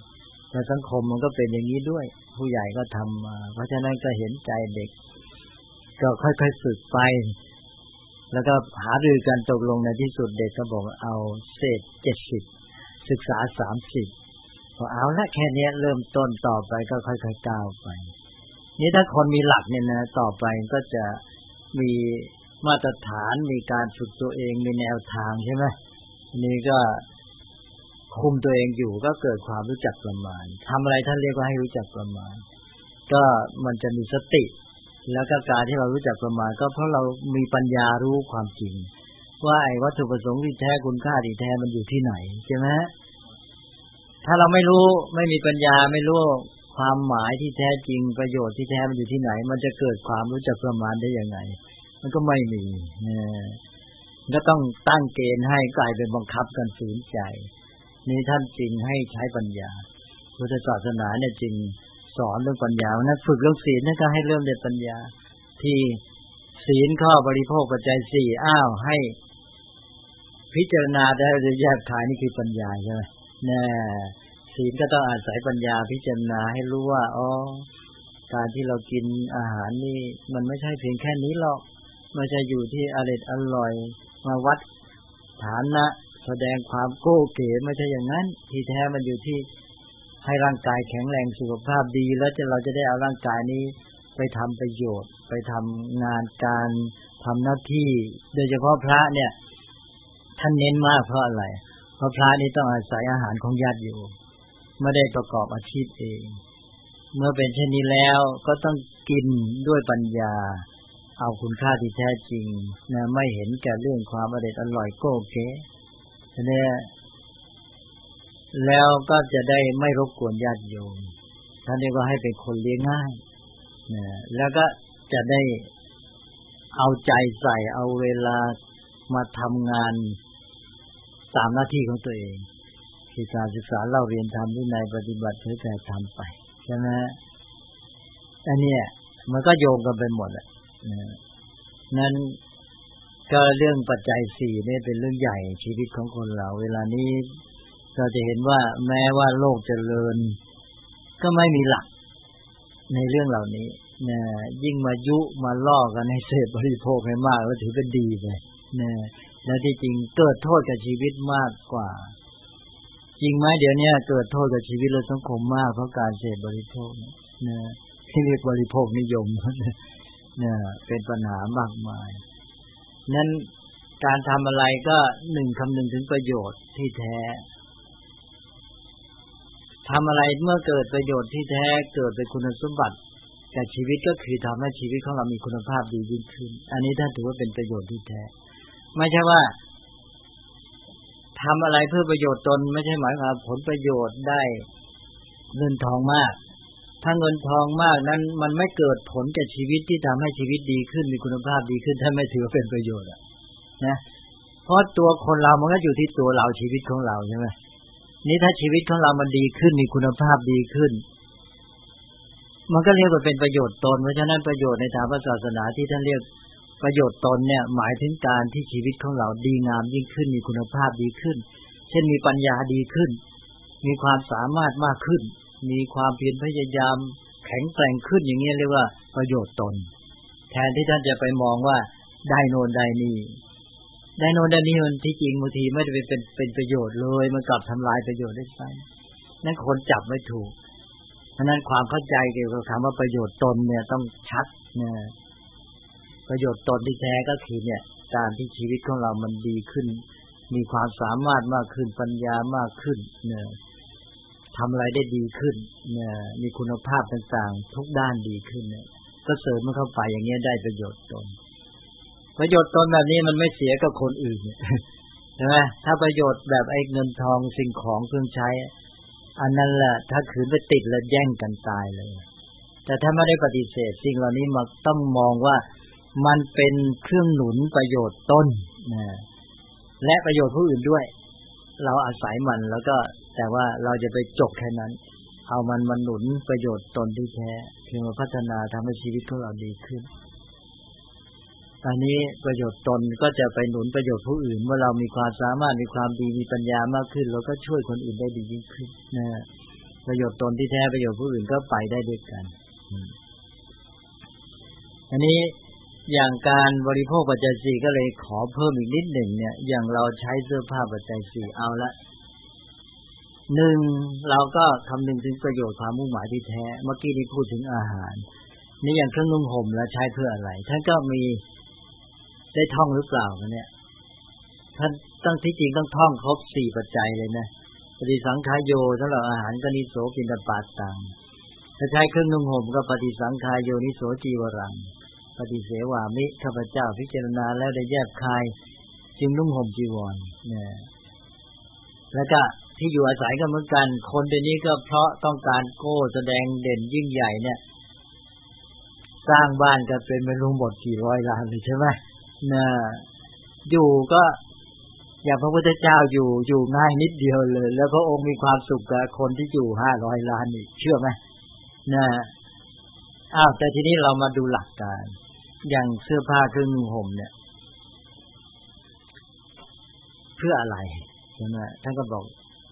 S2: และสังคมมันก็เป็นอย่างนี้ด้วยผู้ใหญ่ก็ทำมาเพราะฉะนั้นก็เห็นใจเด็กก็ค่อยๆฝึกไปแล้วก็หารือกันตกลงในที่สุดเด็กก็บอกเอาเศษ70ศึกษา30พอเอาละแค่นี้เริ่มต้นต่อไปก็ค่อยๆก้าวไปนี่ถ้าคนมีหลักเนี่ยนะต่อไปก็จะมีมาตรฐานมีการฝึกตัวเองมีแนวทางใช่ไหมนี่ก็คุมตัวเองอยู่ก็เกิดความรู้จักประมาณทำอะไรท่านเรียกว่าให้รู้จักประมาณก็มันจะมีสติแล้วก็การที่เรารู้จักประมาณก็เพราะเรามีปัญญารู้ความจริงว่าไอ้วัตถุประสงค์ที่แท้คุณค่าที่แท้มันอยู่ที่ไหนใช่ไหมถ้าเราไม่รู้ไม่มีปัญญาไม่รู้ความหมายที่แท้จริงประโยชน์ที่แท้มันอยู่ที่ไหนมันจะเกิดความรู้จักประมาณได้ยังไงมันก็ไม่มีก็ต้องตั้งเกณฑ์ให้กลายเป็นบังคับกันฝืนใจนี่ท่านจริงให้ใช้ปัญญาพุทธศาสนาเนี่ยจริงสอนเรื่องปัญญานะฝึกเรื่องศีลนั่นก็ให้เริ่มด้วยปัญญาที่ศีลข้อบริโภคปัจจัย4ให้พิจารณาได้โดยแยกขายนี่คือปัญญาใช่ไหมศีลก็ต้องอาศัยปัญญาพิจารณาให้รู้ว่าการที่เรากินอาหารนี่มันไม่ใช่เพียงแค่นี้หรอกไม่ใช่อยู่ที่อร่อยมาวัดฐานะแสดงความโก้เก๋ไม่ใช่อย่างนั้นที่แท้มันอยู่ที่ให้ร่างกายแข็งแรงสุขภาพดีแล้วเราจะได้เอาร่างกายนี้ไปทำประโยชน์ไปทำงานการทำหน้าที่โดยเฉพาะพระเนี่ยท่านเน้นมากเพราะอะไรเพราะพระนี่ต้องอาศัยอาหารของญาติโยมไม่ได้ประกอบอาชีพเองเมื่อเป็นเช่นนี้แล้วก็ต้องกินด้วยปัญญาเอาคุณค่าที่แท้จริงนะไม่เห็นแก่เรื่องความอร่อยโก้เก๋เนี่ยแล้วก็จะได้ไม่รบกวนญาติโยมท่านเรียกว่าให้เป็นคนเลี้ยงง่ายนะแล้วก็จะได้เอาใจใส่เอาเวลามาทำงานตามหน้าที่ของตัวเองคือการศึกษาเล่าเรียนธรรมวินัยปฏิบัติเผยแผ่ธรรมไปใช่ไหมอันนี้มันก็โยงกันไปหมดนั้นก็เรื่องปัจจัย4นี่เป็นเรื่องใหญ่ชีวิตของคนเราเวลานี้เราจะเห็นว่าแม้ว่าโลกเจริญก็ไม่มีหลักในเรื่องเหล่านี้นะยิ่งมายุมาล่อกันให้เสพบริโภคให้มากแล้วถือเป็นดีไปนะแล้วที่จริงเกิดโทษกับชีวิตมากกว่าจริงไหมเดี๋ยวนี้เกิดโทษกับชีวิตและสังคมมากเพราะการเสพบริโภคนะที่เรียกบริโภคนิยมเนี่ยเป็นปัญหามากมายนั้นการทำอะไรก็คำนึงถึงประโยชน์ที่แท้ทำอะไรเมื่อเกิดประโยชน์ที่แท้เกิดเป็นคุณสมบัติกับชีวิตก็คือทำให้ชีวิตของเรามีคุณภาพดียิ่งขึ้นอันนี้ท่านถือว่าเป็นประโยชน์ที่แท้ไม่ใช่ว่าทำอะไรเพื่อประโยชน์ตนไม่ใช่หมายความผลประโยชน์ได้เงินทองมากถ้าเงินทองมากนั้นมันไม่เกิดผลกับชีวิตที่ทำให้ชีวิตดีขึ้นมีคุณภาพดีขึ้นท่านไม่ถือว่าเป็นประโยชน์นะเพราะตัวคนเรามันก็อยู่ที่ตัวเราชีวิตของเราใช่ไหมนี่ถ้าชีวิตของเรามันดีขึ้นมีคุณภาพดีขึ้นมันก็เรียกว่าเป็นประโยชน์ตนเพราะฉะนั้นประโยชน์ในทางศาสนาที่ท่านเรียกประโยชน์ตนเนี่ยหมายถึงการที่ชีวิตของเราดีงามยิ่งขึ้นมีคุณภาพดีขึ้นเช่นมีปัญญาดีขึ้นมีความสามารถมากขึ้นมีความเพียรพยายามแข็งแกร่งขึ้นอย่างนี้เรียกว่าประโยชน์ตนแทนที่ท่านจะไปมองว่าได้โน่นได้นี่มันที่จริงบางทีไม่ได้เป็นประโยชน์เลยมันกลับทำลายประโยชน์ได้ใช่นั่นคนจับไม่ถูกเพราะนั้นความเข้าใจเกี่ยวกับคำว่าประโยชน์ตนเนี่ยต้องชัดนะประโยชน์ตนที่แท้ก็คือเนี่ยการที่ชีวิตของเรามันดีขึ้นมีความสามารถมากขึ้นปัญญามากขึ้นเนี่ยทำอะไรได้ดีขึ้นเนี่ยมีคุณภาพต่างๆทุกด้านดีขึ้นเนี่ยก็เสริมมันเข้าไปอย่างเงี้ยได้ประโยชน์ตนแบบนี้มันไม่เสียกับคนอื่นใช่ไหมถ้าประโยชน์แบบไอ้เงินทองสิ่งของเครื่องใช้อันนั้นแหละถ้าขืนไปติดแล้วแย่งกันตายเลยแต่ถ้าไม่ได้ปฏิเสธสิ่งเหล่านี้มันต้องมองว่ามันเป็นเครื่องหนุนประโยชน์ตนและประโยชน์ผู้อื่นด้วยเราอาศัยมันแล้วก็แต่ว่าเราจะไปจบแค่นั้นเอามันมาหนุนประโยชน์ตนที่แท้คือมาพัฒนาทำให้ชีวิตของเราดีขึ้นอันนี้ประโยชน์ตนก็จะไปหนุนประโยชน์ผู้อื่นเมื่อเรามีความสามารถมีความดีมีปัญญามากขึ้นเราก็ช่วยคนอื่นได้ดียิ่งขึ้นนะประโยชน์ตนที่แท้ประโยชน์ผู้อื่นก็ไปได้ด้วยกันอันนี้อย่างการบริโภคปัจจัยสี่ก็เลยขอเพิ่มอีกนิดหนึ่งเนี่ยอย่างเราใช้เสื้อผ้าปัจจัยสี่เอาละหนึ่งเราก็คำนึงถึงประโยชน์ความมุ่งหมายที่แท้เมื่อกี้ที่พูดถึงอาหารนี่อย่างเครื่องนุ่งห่มแล้วใช้เพื่ออะไรท่านก็มีได้ท่องหรือเปล่าเนี่ยท่านต้องที่จริงต้องท่องครบ4ปัจจัยเลยนะปฏิสังขายโยสำหรับอาหารก็นิโสปิณฑปาตังถ้าใช้เครื่องนุ่งห่มก็ปฏิสังขายโยนิโสจีวรังปฏิเสวามิข้าพเจ้าพิจารณาแล้วได้แยบคายจึงนุ่งห่มจีวรเนี่ยแล้วก็ที่อยู่อาศัยก็เหมือนกันคนเดี๋ยวนี้ก็เพราะต้องการโก้แสดงเด่นยิ่งใหญ่เนี่ยสร้างบ้านก็เป็นไม่รู้หมดกี่ร้อยล้านเลยใช่ไหมนะอยู่ก็อย่างพระพุทธเจ้าอยู่ง่ายนิดเดียวเลยแล้วพระองค์มีความสุขกับคนที่อยู่500ล้านอีกเชื่อไหมนะแต่ทีนี้เรามาดูหลักการอย่างเสื้อผ้าเครื่องนุ่งห่มเนี่ยเพื่ออะไรใช่ไหมท่านก็บอก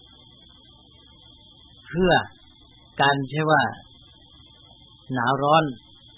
S2: เพื่อการใช่ว่าหนาวร้อน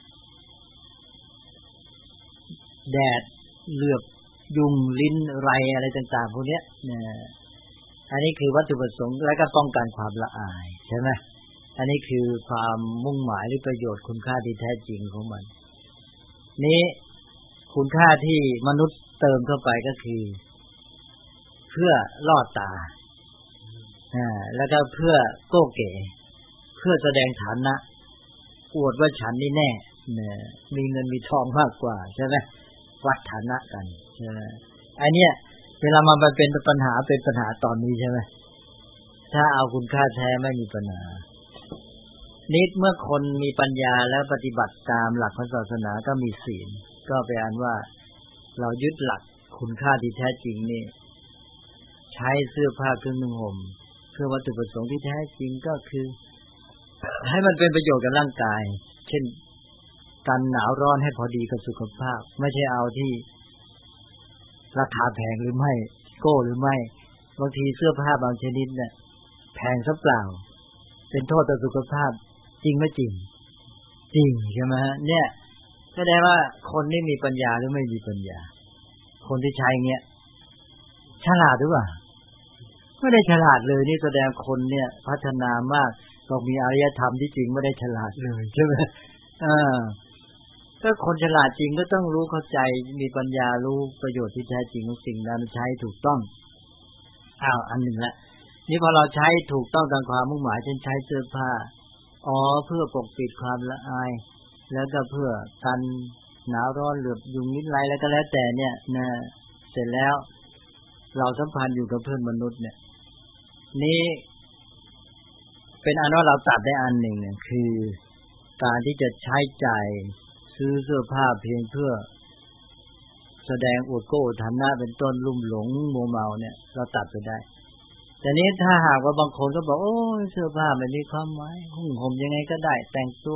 S2: แดดเหลือบยุงลิ้นไรอะไรต่างๆพวกนี้อันนี้คือวัตถุประสงค์และก็ป้องกันความละอายใช่ไหมอันนี้คือความมุ่งหมายหรือประโยชน์คุณค่าที่แท้จริงของมันนี้คุณค่าที่มนุษย์เติมเข้าไปก็คือเพื่อล่อตาแล้วก็เพื่อโก้เก๋เพื่อแสดงฐานะอวดว่าฉันนี่แน่มีเงินมีทองมากกว่าใช่ไหมวัดฐานะกันใช่ไหมอันเนี้ยเวลามาเป็นปัญหาตอนนี้ใช่ไหมถ้าเอาคุณค่าแท้ไม่มีปัญหานิดเมื่อคนมีปัญญาและปฏิบัติตามหลักพระศาสนาก็มีศีลก็แปลว่าเรายึดหลักคุณค่าที่แท้จริงนี่ใช้เสื้อผ้าเครื่องนุ่งห่มเพื่อวัตถุประสงค์ที่แท้จริงก็คือให้มันเป็นประโยชน์กับร่างกายเช่นกันหนาวร้อนให้พอดีกับสุขภาพไม่ใช่เอาที่ราคาแพงหรือไม่โก้หรือไม่บางทีเสื้อผ้าบางชนิดเนี่ยแพงซะเปล่าเป็นโทษต่อสุขภาพจริงไม่จริงจริงใช่ไหมเนี่ยแสดงว่าคนนี่มีปัญญาหรือไม่มีปัญญาคนที่ใช้เงี้ยฉลาดหรือเปล่าไม่ได้ฉลาดเลยนี่แสดงคนเนี่ยพัฒนามากต้องมีอารยธรรมที่จริงไม่ได้ฉลาดเลยใช่ไหมถ้าคนฉลาดจริงก็ต้องรู้เข้าใจมีปัญญารู้ประโยชน์ที่แท้จริงของสิ่งนั้นใช้ถูกต้องอันหนึ่งละนี่พอเราใช้ถูกต้องตามความมุ่งหมายเช่นใช้เสื้อผ้าเพื่อปกปิดความละอายแล้วก็เพื่อกันหนาวร้อนเหลือบยุงลิ้นไรแล้วก็แล้วแต่เนี่ยนะเสร็จแล้วเราสัมพันธ์อยู่กับเพื่อนมนุษย์เนี่ยนี่เป็นอันว่าเราตัดได้อันหนึ่งคือการที่จะใช้จ่ายซื้อเสื้อผ้าเพียงเพื่อแสดงอวดโก้ฐานะเป็นต้นลุ่มหลงมัวเมาเนี่ยเราตัดไปได้แต่นี้ถ้าหากว่าบางคนก็บอกโอ้เสื้อผ้าไม่มีความหมายหุ้มห่มยังไงก็ได้แต่งตัว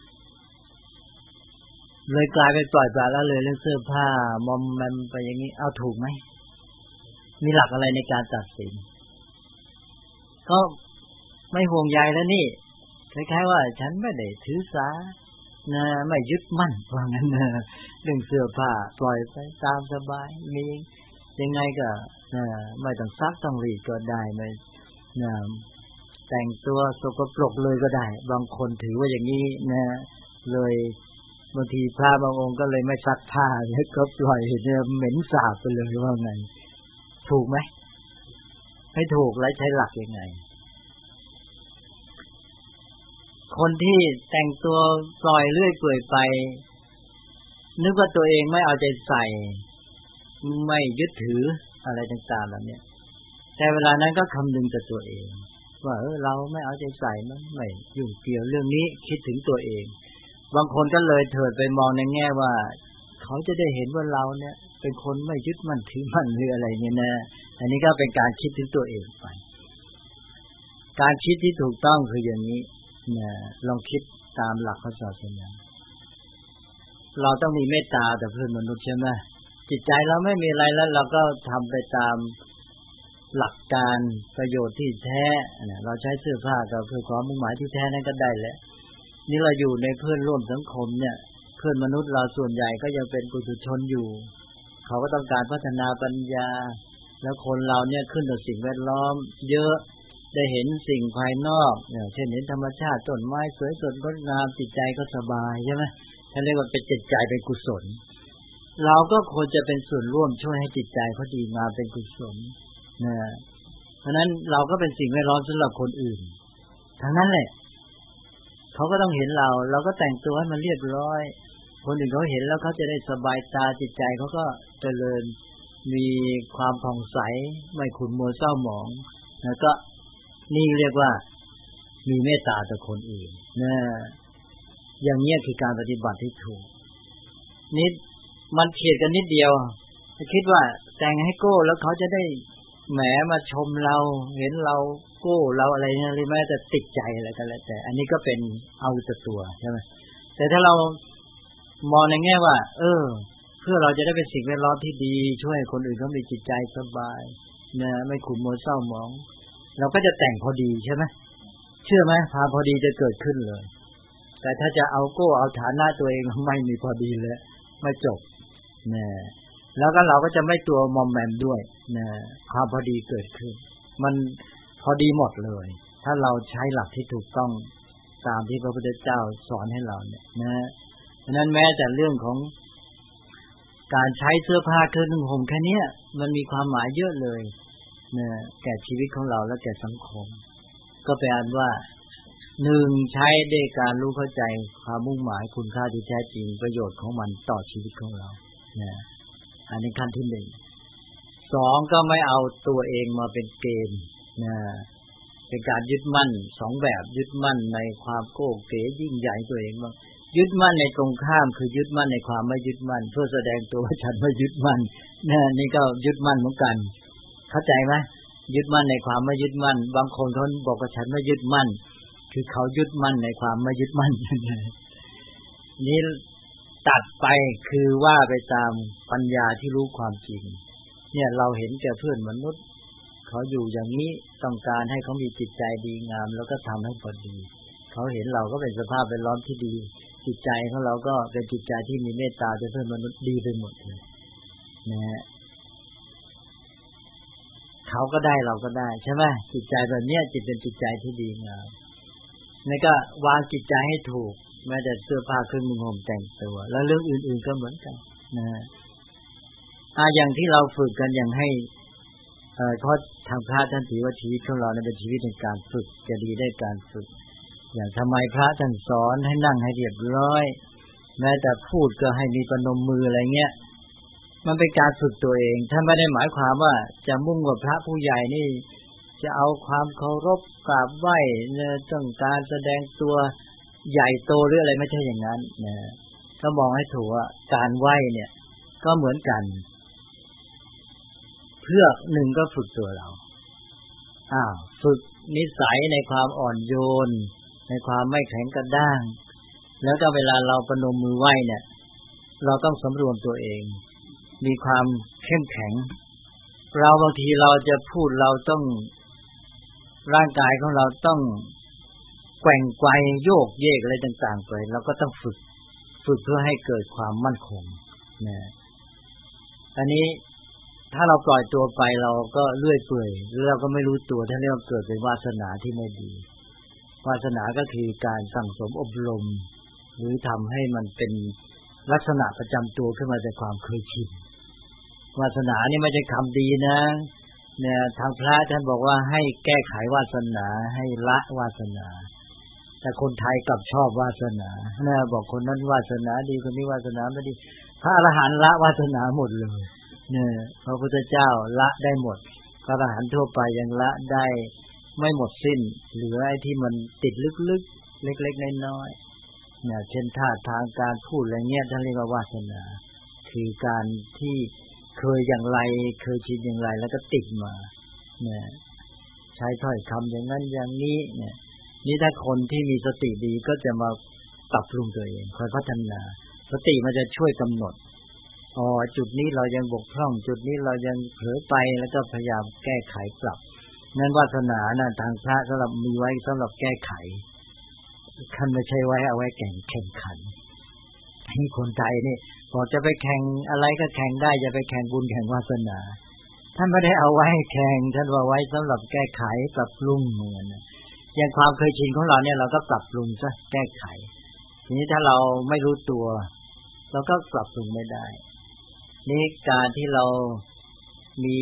S2: เลยกลายเป็นปล่อยปละละเลยเรื่องเสื้อผ้ามอมแมมไปอย่างนี้เอาถูกไหมมีหลักอะไรในการตัดสินก็ไม่ห่วงใยแล้วนี่คล้ายๆว่าฉันไม่ได้ถือสาไม่ยึดมั่นว่างั้นเรื่องเสื้อผ้าปล่อยไปตามสบายมียังไงก็ไม่ต้องซักต้องรีดก็ได้ไม่แต่งตัวสกปรกเลยก็ได้บางคนถือว่าอย่างนี้นะเลยบางทีพระบางองค์ก็เลยไม่ซักผ้าแล้วก็ปล่อยเนี่ยเหม็นสาบไปเลยว่าไงถูกไหมให้ถูกและใช้หลักยังไงคนที่แต่งตัวปล่อยเลื่อยเปื่อยไปนึกว่าตัวเองไม่เอาใจใส่ไม่ยึดถืออะไรต่างๆแบบนี้แต่เวลานั้นก็คำนึงแต่ตัวเองว่าเราไม่เอาใจใส่มันไม่ยุ่งเกี่ยวเรื่องนี้คิดถึงตัวเองบางคนก็เลยเถิดไปมองในแง่ว่าเขาจะได้เห็นว่าเราเนี่ยเป็นคนไม่ยึดมั่นถือมั่นหรืออะไรเนี่ยนะอันนี้ก็เป็นการคิดถึงตัวเองไปการคิดที่ถูกต้องคืออย่างนี้ลองคิดตามหลักพระศาสนาเราต้องมีเมตตาต่อเพื่อนมนุษย์ใช่ไหมจิตใจเราไม่มีอะไรแล้วเราก็ทำไปตามหลักการประโยชน์ที่แท้เราใช้เสื้อผ้าก็เพื่อความมุ่งหมายที่แท้นั้นก็ได้แหละนี่เราอยู่ในเพื่อนร่วมสังคมเนี่ยเพื่อนมนุษย์เราส่วนใหญ่ก็ยังเป็นปุถุชนอยู่เขาก็ต้องการพัฒนาปัญญาแล้วคนเราเนี่ยขึ้นกับสิ่งแวดล้อมเยอะได้เห็นสิ่งภายนอกเช่นเห็นธรรมชาติต้นไม้สวยสดงดงามจิตใจก็สบายใช่ไหมท่านเรียกว่าเป็นจิตใจเป็นกุศลเราก็ควรจะเป็นส่วนร่วมช่วยให้จิตใจเขาดีงามเป็นกุศลนะเพราะนั้นเราก็เป็นสิ่งแวดล้อมสำหรับคนอื่นทั้งนั้นแหละเขาก็ต้องเห็นเราก็แต่งตัวให้มันเรียบร้อยคนอื่นเขาเห็นแล้วเขาจะได้สบายตาจิตใจเขาก็เจริญมีความผ่องใสไม่ขุ่นมัวเศร้าหมองแล้วก็นี่เรียกว่ามีเมตตาต่อคนอื่นนะอย่างนี้คือการปฏิบัติที่ถูกนิดมันเฉียดกันนิดเดียวคิดว่าแต่งให้โก้แล้วเขาจะได้แหมมาชมเราเห็นเราโก้เราอะไรเนี่ยหรือแม้แต่ติดใจอะไรก็แล้วแต่อันนี้ก็เป็นเอาแต่ตัวใช่ไหมแต่ถ้าเรามองในแง่ว่าเพื่อเราจะได้เป็นสิ่งแวดล้อมที่ดีช่วยคนอื่นเขามีจิตใจสบายนะไม่ขุ่นมัวเศร้าหมองเราก็จะแต่งพอดีใช่ไหมเชื่อไหมพาพอดีจะเกิดขึ้นเลยแต่ถ้าจะเอาโก้เอาฐานะตัวเองไม่มีพอดีเลยไม่จบนะแล้วก็เราก็จะไม่ตัวมอมแมมด้วยนะความพอดีเกิดขึ้นมันพอดีหมดเลยถ้าเราใช้หลักที่ถูกต้องตามที่พระพุทธเจ้าสอนให้เราเนี่ยนะฉะนั้นแม้แต่เรื่องของการใช้เสื้อผ้าเครื่องนุ่งห่มแค่นี้มันมีความหมายเยอะเลยนะแก่ชีวิตของเราและแก่สังคมก็แปลว่า1ใช้ด้วยการรู้เข้าใจความมุ่งหมายคุณค่าที่แท้จริงประโยชน์ของมันต่อชีวิตของเรานะอันนี้ขั้นที่1 2ก็ไม่เอาตัวเองมาเป็นเกณฑ์นะเป็นการยึดมั่น2แบบยึดมั่นในความโก้เก๋ยิ่งใหญ่ตัวเองบ้างยึดมั่นในตรงข้ามคือยึดมั่นในความไม่ยึดมั่นเพื่อแสดงตัวว่าฉันไม่ยึดมั่นนี่ก็ยึดมั่นเหมือนกันเข้าใจไหมยึดมั่นในความไม่ยึดมั่นบางคนเขาบอกว่าฉันไม่ยึดมั่นคือเขายึดมั่นในความไม่ยึดมั่นนี่ตัดไปคือว่าไปตามปัญญาที่รู้ความจริงเนี่ยเราเห็นแก่เพื่อนมนุษย์เขาอยู่อย่างนี้ต้องการให้เขามีจิตใจดีงามแล้วก็ทำให้พอดีเขาเห็นเราก็เป็นสภาพแวดล้อมที่ดีจิตใจของเราก็เป็นจิตใจที่มีเมตตาต่อเพื่อนมนุษย์ดีไปหมดเลยนะเขาก็ได้เราก็ได้ใช่ไหมจิตใจแบบนี้จิตเป็นจิตใจที่ดีงามนี่ก็วางจิตใจให้ถูกแม้แต่เสื้อผ้าเครื่องนุ่งห่มแต่งตัวแล้วเรื่องอื่นๆก็เหมือนกันนะอย่างที่เราฝึกกันอย่างให้เพราะทางพระท่านถือว่าชีวิตของเราเป็นชีวิตในการฝึกจะดีได้การฝึกอย่างทำไมพระท่านสอนให้นั่งให้เรียบร้อยแม้แต่พูดก็ให้มีประนมมืออะไรเงี้ยมันเป็นการฝึกตัวเองท่านไม่ได้หมายความว่าจะมุ่งว่าพระผู้ใหญ่นี่จะเอาความเคารพกราบไหว้ต้องการแสดงตัวใหญ่โตหรืออะไรไม่ใช่อย่างนั้นนะก็มองให้ถูกว่าการไหว้เนี่ยก็เหมือนกันเพื่อ1ก็ฝึกตัวเราฝึกนิสัยในความอ่อนโยนในความไม่แข็งกระด้างแล้วก็เวลาเราประนมมือไหว้เนี่ยเราต้องสำรวมตัวเองมีความเข้มแข็งเราบางทีเราจะพูดเราต้องร่างกายของเราต้องแกว่งไกวโยกเยกอะไรต่างๆไปเราก็ต้องฝึกเพื่อให้เกิดความมั่นคงนะอันนี้ถ้าเราปล่อยตัวไปเราก็เลื่อยเปื่อยแล้วเราก็ไม่รู้ตัวถ้าเรียกว่าเกิดเป็นวาสนาที่ไม่ดีวาสนาก็คือการสั่งสมอบรมหรือทำให้มันเป็นลักษณะประจำตัวขึ้นมาจากความเคยชินวาสนานี่ไม่ใช่คำดีนะเนี่ยทางพระท่านบอกว่าให้แก้ไขวาสนาให้ละวาสนาแต่คนไทยกลับชอบวาสนาบอกคนนั้นวาสนาดีคนนี้วาสนาไม่ดีพระอรหันต์ละวาสนาหมดเลยเนี่ยพระพุทธเจ้าละได้หมดพระอรหันต์ทั่วไปยังละได้ไม่หมดสิ้นเหลือไอ้ที่มันติดลึกๆเล็กๆน้อยๆเนี่ยเช่นท่าทางการพูดอะไรเงี้ยท่านเรียกว่าวาสนาคือการที่เคยอย่างไรเคยชินอย่างไรแล้วก็ติดมาเนี่ยใช้ถ้อยคำอย่างนั้นอย่างนี้เนี่ยนี่ถ้าคนที่มีสติดีก็จะมาปรับปรุงตัวเองคอยพัฒนาสติมันจะช่วยกำหนดจุดนี้เรายังบกพร่องจุดนี้เรายังเผลอไปแล้วก็พยายามแก้ไขปรับนั้นวาสนาน่ะทางพระสำหรับมีไว้สำหรับแก้ไขท่านไม่ใช่ไว้เอาไว้แข่งขันให้คนไทยนี่บอกจะไปแข่งอะไรก็แข่งได้จะไปแข่งบุญแข่งวาสนาท่านไม่ได้เอาไว้แข่งท่านว่าไว้สำหรับแก้ไขปรับปรุงเหมือนอย่างความเคยชินของเราเนี่ยเราก็ปรับปรุงซะแก้ไขทีนี้ถ้าเราไม่รู้ตัวเราก็ปรับปรุงไม่ได้นี่การที่เรามี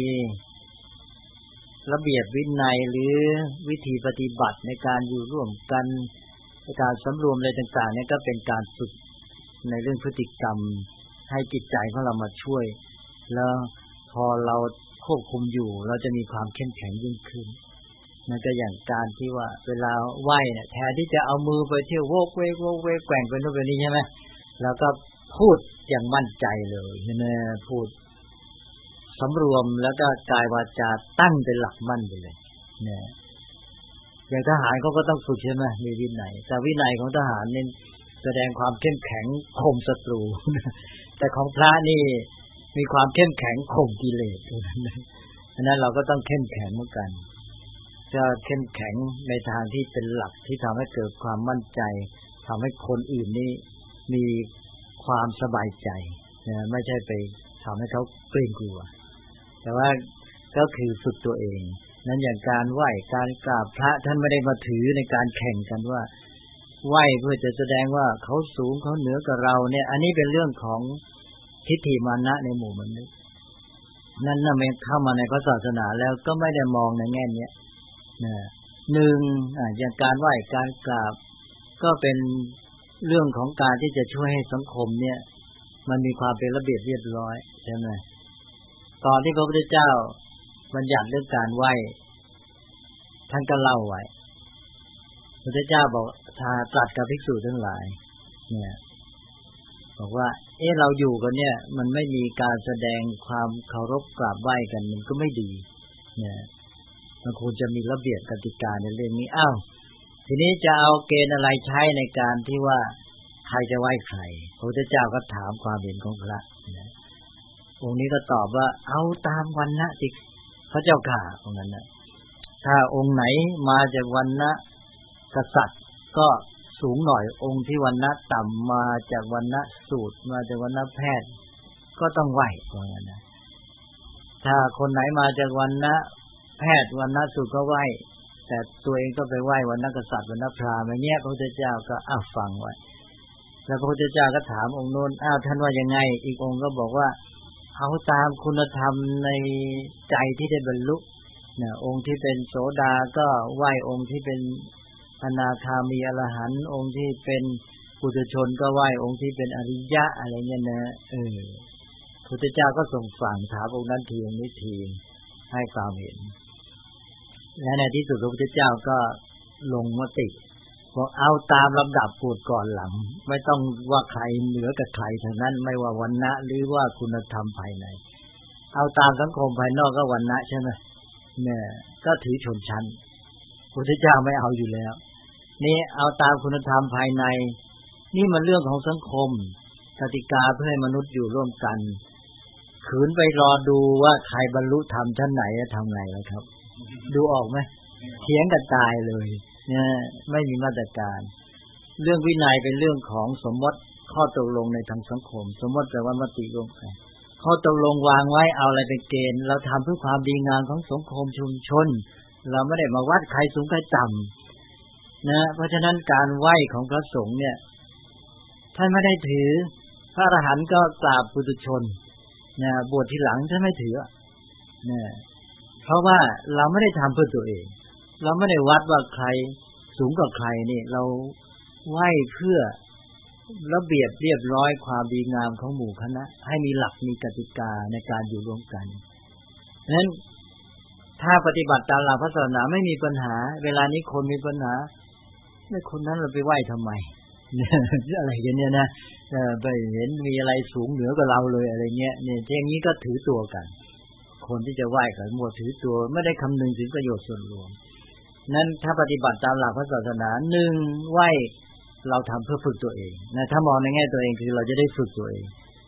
S2: ระเบียบวินัยหรือวิธีปฏิบัติในการอยู่ร่วมกันในการสำรวมอะไรต่างๆเนี่ยก็เป็นการฝึกในเรื่องพฤติกรรมให้จิตใจของเรามาช่วยแล้วพอเราควบคุมอยู่เราจะมีความเข้มแข็งยิ่งขึ้นนั่นก็อย่างการที่ว่าเวลาไหว้เนี่ยแทนที่จะเอามือไปเที่ยวโวกเวกแกว่งไปโน่นไปนี่ใช่ไหมแล้วก็พูดอย่างมั่นใจเลยนะพูดสำรวมแล้วก็กายวาจาตั้งเป็นหลักมั่นไปเลยเนี่ยอย่างทหารเขาก็ต้องฝึกใช่ไหมมีวินัยแต่วินัยของทหารเนี่ยแสดงความเข้มแข็งข่มศัตรูแต่ของพระนี่มีความเข้มแข็งข่มกิเลสอันนั้นเราก็ต้องเข้มแข็งเหมือนกันจะเข้มแข็งในทางที่เป็นหลักที่ทำให้เกิดความมั่นใจทำให้คนอื่นนี่มีความสบายใจนะไม่ใช่ไปทำให้เขาเกรงกลัวแต่ว่าก็คือฝึกตัวเองนั้นอย่างการไหว้การกราบพระท่านไม่ได้มาถือในการแข่งกันว่าไหว้เพื่อจะแสดงว่าเขาสูงเขาเหนือกว่าเราเนี่ยอันนี้เป็นเรื่องของทิฏฐิมานะในหมู่มนุษย์นั่นน่ะมันเข้ามาในพระศาสนาแล้วก็ไม่ได้มองในแง่นี้นะหนึ่งอย่างการไหว้การกราบก็เป็นเรื่องของการที่จะช่วยให้สังคมเนี่ยมันมีความเป็นระเบียบเรียบร้อยใช่ไหมตอนที่พระพุทธเจ้าบัญญัติเรื่องการไหว้ท่านก็เล่าไว้พระพุทธเจ้าบอกถ้าตรัสกับภิกษุทั้งหลายเนี่ยบอกว่าเราอยู่กันเนี่ยมันไม่มีการแสดงความเคารพกราบไหว้กันมันก็ไม่ดีเนี่ยมันควรจะมีระเบียบกติกาในเรื่องนี้ทีนี้จะเอาเกณฑ์อะไรใช้ในการที่ว่าใครจะไหว้ใครพระพุทธเจ้าก็ถามความเห็นของพระนะองค์นี้ก็ตอบว่าเอาตามวรรณะสิพระเจ้าข่าตรงนั้นนะถ้าองค์ไหนมาจากวรรณะกษัตริย์ก็สูงหน่อยองค์ที่วรรณะต่ำมาจากวรรณะสูตรมาจากวรรณะแพทย์ก็ต้องไหว้ตรงนั้นนะถ้าคนไหนมาจากวรรณะแพทย์วรรณะสูตรก็ไหว้แต่ตัวเองก็ไปไหว้วรรณะกษัตริย์วรรณะพราหมณ์อย่างเงี้ยพระพุทธเจ้าก็ฟังไว้แล้วพระพุทธเจ้าก็ถามองค์โน้นท่านว่ายังไงอีกองค์ก็บอกว่าเอาตามคุณธรรมในใจที่ได้บรรลุเนี่ยองค์ที่เป็นโสดาก็ไหว้องค์ที่เป็นอนาคามีอรหันต์องค์ที่เป็นปุถุชนก็ไหว้องค์ที่เป็นอริยะอะไรเงี้ยนะพระพุทธเจ้าก็ทรงฟังถามองค์นั้นทีองค์นี้ทีให้ความเห็นและในที่สุดพระพุทธเจ้าก็ลงมติบอกเอาตามลำดับพูดก่อนหลังไม่ต้องว่าใครเหนือกับใครทั้งนั้นไม่ว่าวรรณะหรือว่าคุณธรรมภายในเอาตามสังคมภายนอกก็วรรณะใช่ไหมเนี่ยก็ถือชนชั้นพระพุทธเจ้าไม่เอาอยู่แล้วนี่เอาตามคุณธรรมภายในนี่มันเรื่องของสังคมกติกาเพื่อให้มนุษย์อยู่ร่วมกันขืนไปรอดูว่าใครบรรลุธรรมชั้นไหนจะทำไงล่ะครับดูออกไหมเถียงกันตายเลยเนี่ยไม่มีมาตรการเรื่องวินัยเป็นเรื่องของสมมติข้อตกลงในทางสังคมสมมติแปลว่ามติร่วมกันข้อตกลงวางไว้เอาอะไรเป็นเกณฑ์เราทำเพื่อความดีงามของสังคมชุมชนเราไม่ได้มาวัดใครสูงใครต่ำนะเพราะฉะนั้นการไหว้ของพระสงฆ์เนี่ยท่านไม่ได้ถือพระอรหันต์ก็กราบปุถุชนนะบวชทีหลังท่านไม่ถือนะเพราะว่าเราไม่ได้ทำเพื่อตัวเองเราไม่ได้วัดว่าใครสูงกว่าใครนี่เราไหว้เพื่อระเบียบเรียบร้อยความดีงามของหมู่คณะให้มีหลักมีกติกาในการอยู่ร่วมกันนั้นถ้าปฏิบัติตามหลักพระศาสนาไม่มีปัญหาเวลานี้คนมีปัญหาไม่คนนั้นเราไปไหว้ทำไมอะไรอย่างเงี้ยนะไปเห็นมีอะไรสูงเหนือกว่าเราเลยอะไรเงี้ยเนี่ยอย่างนี้ก็ถือตัวกันคนที่จะไหว้ก็มัวถือตัวไม่ได้คำนึงถึงประโยชน์ส่วนรวมนั้นถ้าปฏิบัติตามหลักพระศาสนาหนึ่งไหว้เราทำเพื่อฝึกตัวเองนะถ้ามองในแง่ตัวเองคือเราจะได้ฝึกตัวเอง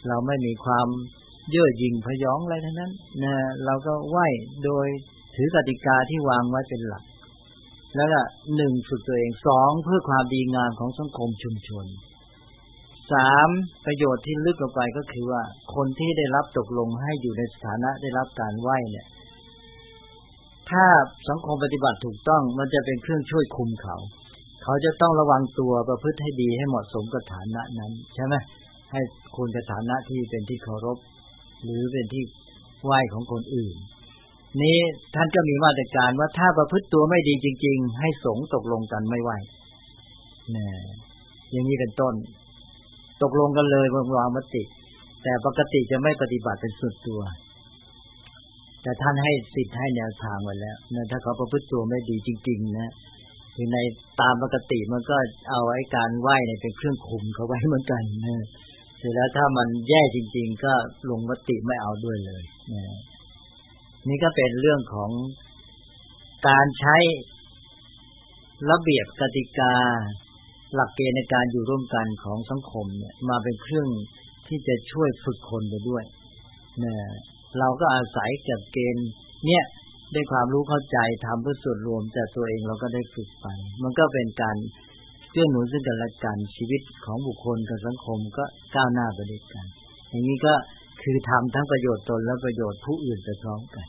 S2: เราไม่มีความเย่อหยิ่งพยองอะไรทั้งนั้นนะเราก็ไหว้โดยถือกติกาที่วางไว้เป็นหลักแล้วก็1ฝึกตัวเอง2เพื่อความดีงามของสังคมชุมชน3ประโยชน์ที่ลึกลงไปก็คือว่าคนที่ได้รับตกลงให้อยู่ในสถานะได้รับการไหว้เนี่ยถ้าสังคมปฏิบัติถูกต้องมันจะเป็นเครื่องช่วยคุมเขาจะต้องระวังตัวประพฤติให้ดีให้เหมาะสมกับฐานะนั้นใช่ไหมให้คุณกับฐานะที่เป็นที่เคารพหรือเป็นที่ไหว้ของคนอื่นนี้ท่านก็มีมาตรการว่าถ้าประพฤติตัวไม่ดีจริงๆให้สงฆ์ตกลงกันไม่ไหว้เนี่ยอย่างนี้เป็นต้นตกลงกันเลยวางมติแต่ปกติจะไม่ปฏิบัติเป็นส่วนตัวแต่ท่านให้สิทธิ์ให้แนวทางไว้แล้วนะถ้าเขาประพฤติตัวไม่ดีจริงๆนะคือในตามปกติมันก็เอาไอ้การไหว้เนี่ยเป็นเครื่องคุมเขาไว้เหมือนกันนะเสร็จแล้วถ้ามันแย่จริงๆก็ลงมติไม่เอาด้วยเลยนะนี่ก็เป็นเรื่องของการใช้ระเบียบกติกาหลักเกณฑ์ในการอยู่ร่วมกันของสังคมเนี่ยมาเป็นเครื่องที่จะช่วยฝึกคนไปด้วยนะเราก็อาศัยกับเกณฑ์เนี่ยได้ความรู้เข้าใจทำเพื่อส่วนรวมแต่ตัวเองเราก็ได้ฝึกไปมันก็เป็นการเกื้อหนุนซึ่งกันและกันชีวิตของบุคคลกับสังคมก็ก้าวหน้าไปด้วยกันอย่างนี้ก็คือทำทั้งประโยชน์ตนและประโยชน์ผู้อื่นไปพร้อมกัน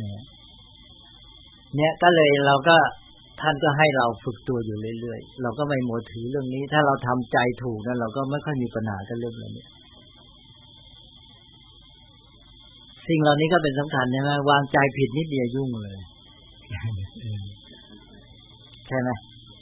S2: เนี่ยก็เลยเราก็ท่านก็ให้เราฝึกตัวอยู่เรื่อยๆเราก็ไม่มัวถือเรื่องนี้ถ้าเราทำใจถูกนะเราก็ไม่ค่อยมีปัญหากับเรื่องนี้สิ่งเหล่านี้ก็เป็นสำคัญใช่ไหมวางใจผิดนิดเดียวยุ่งเลยใช่ไหม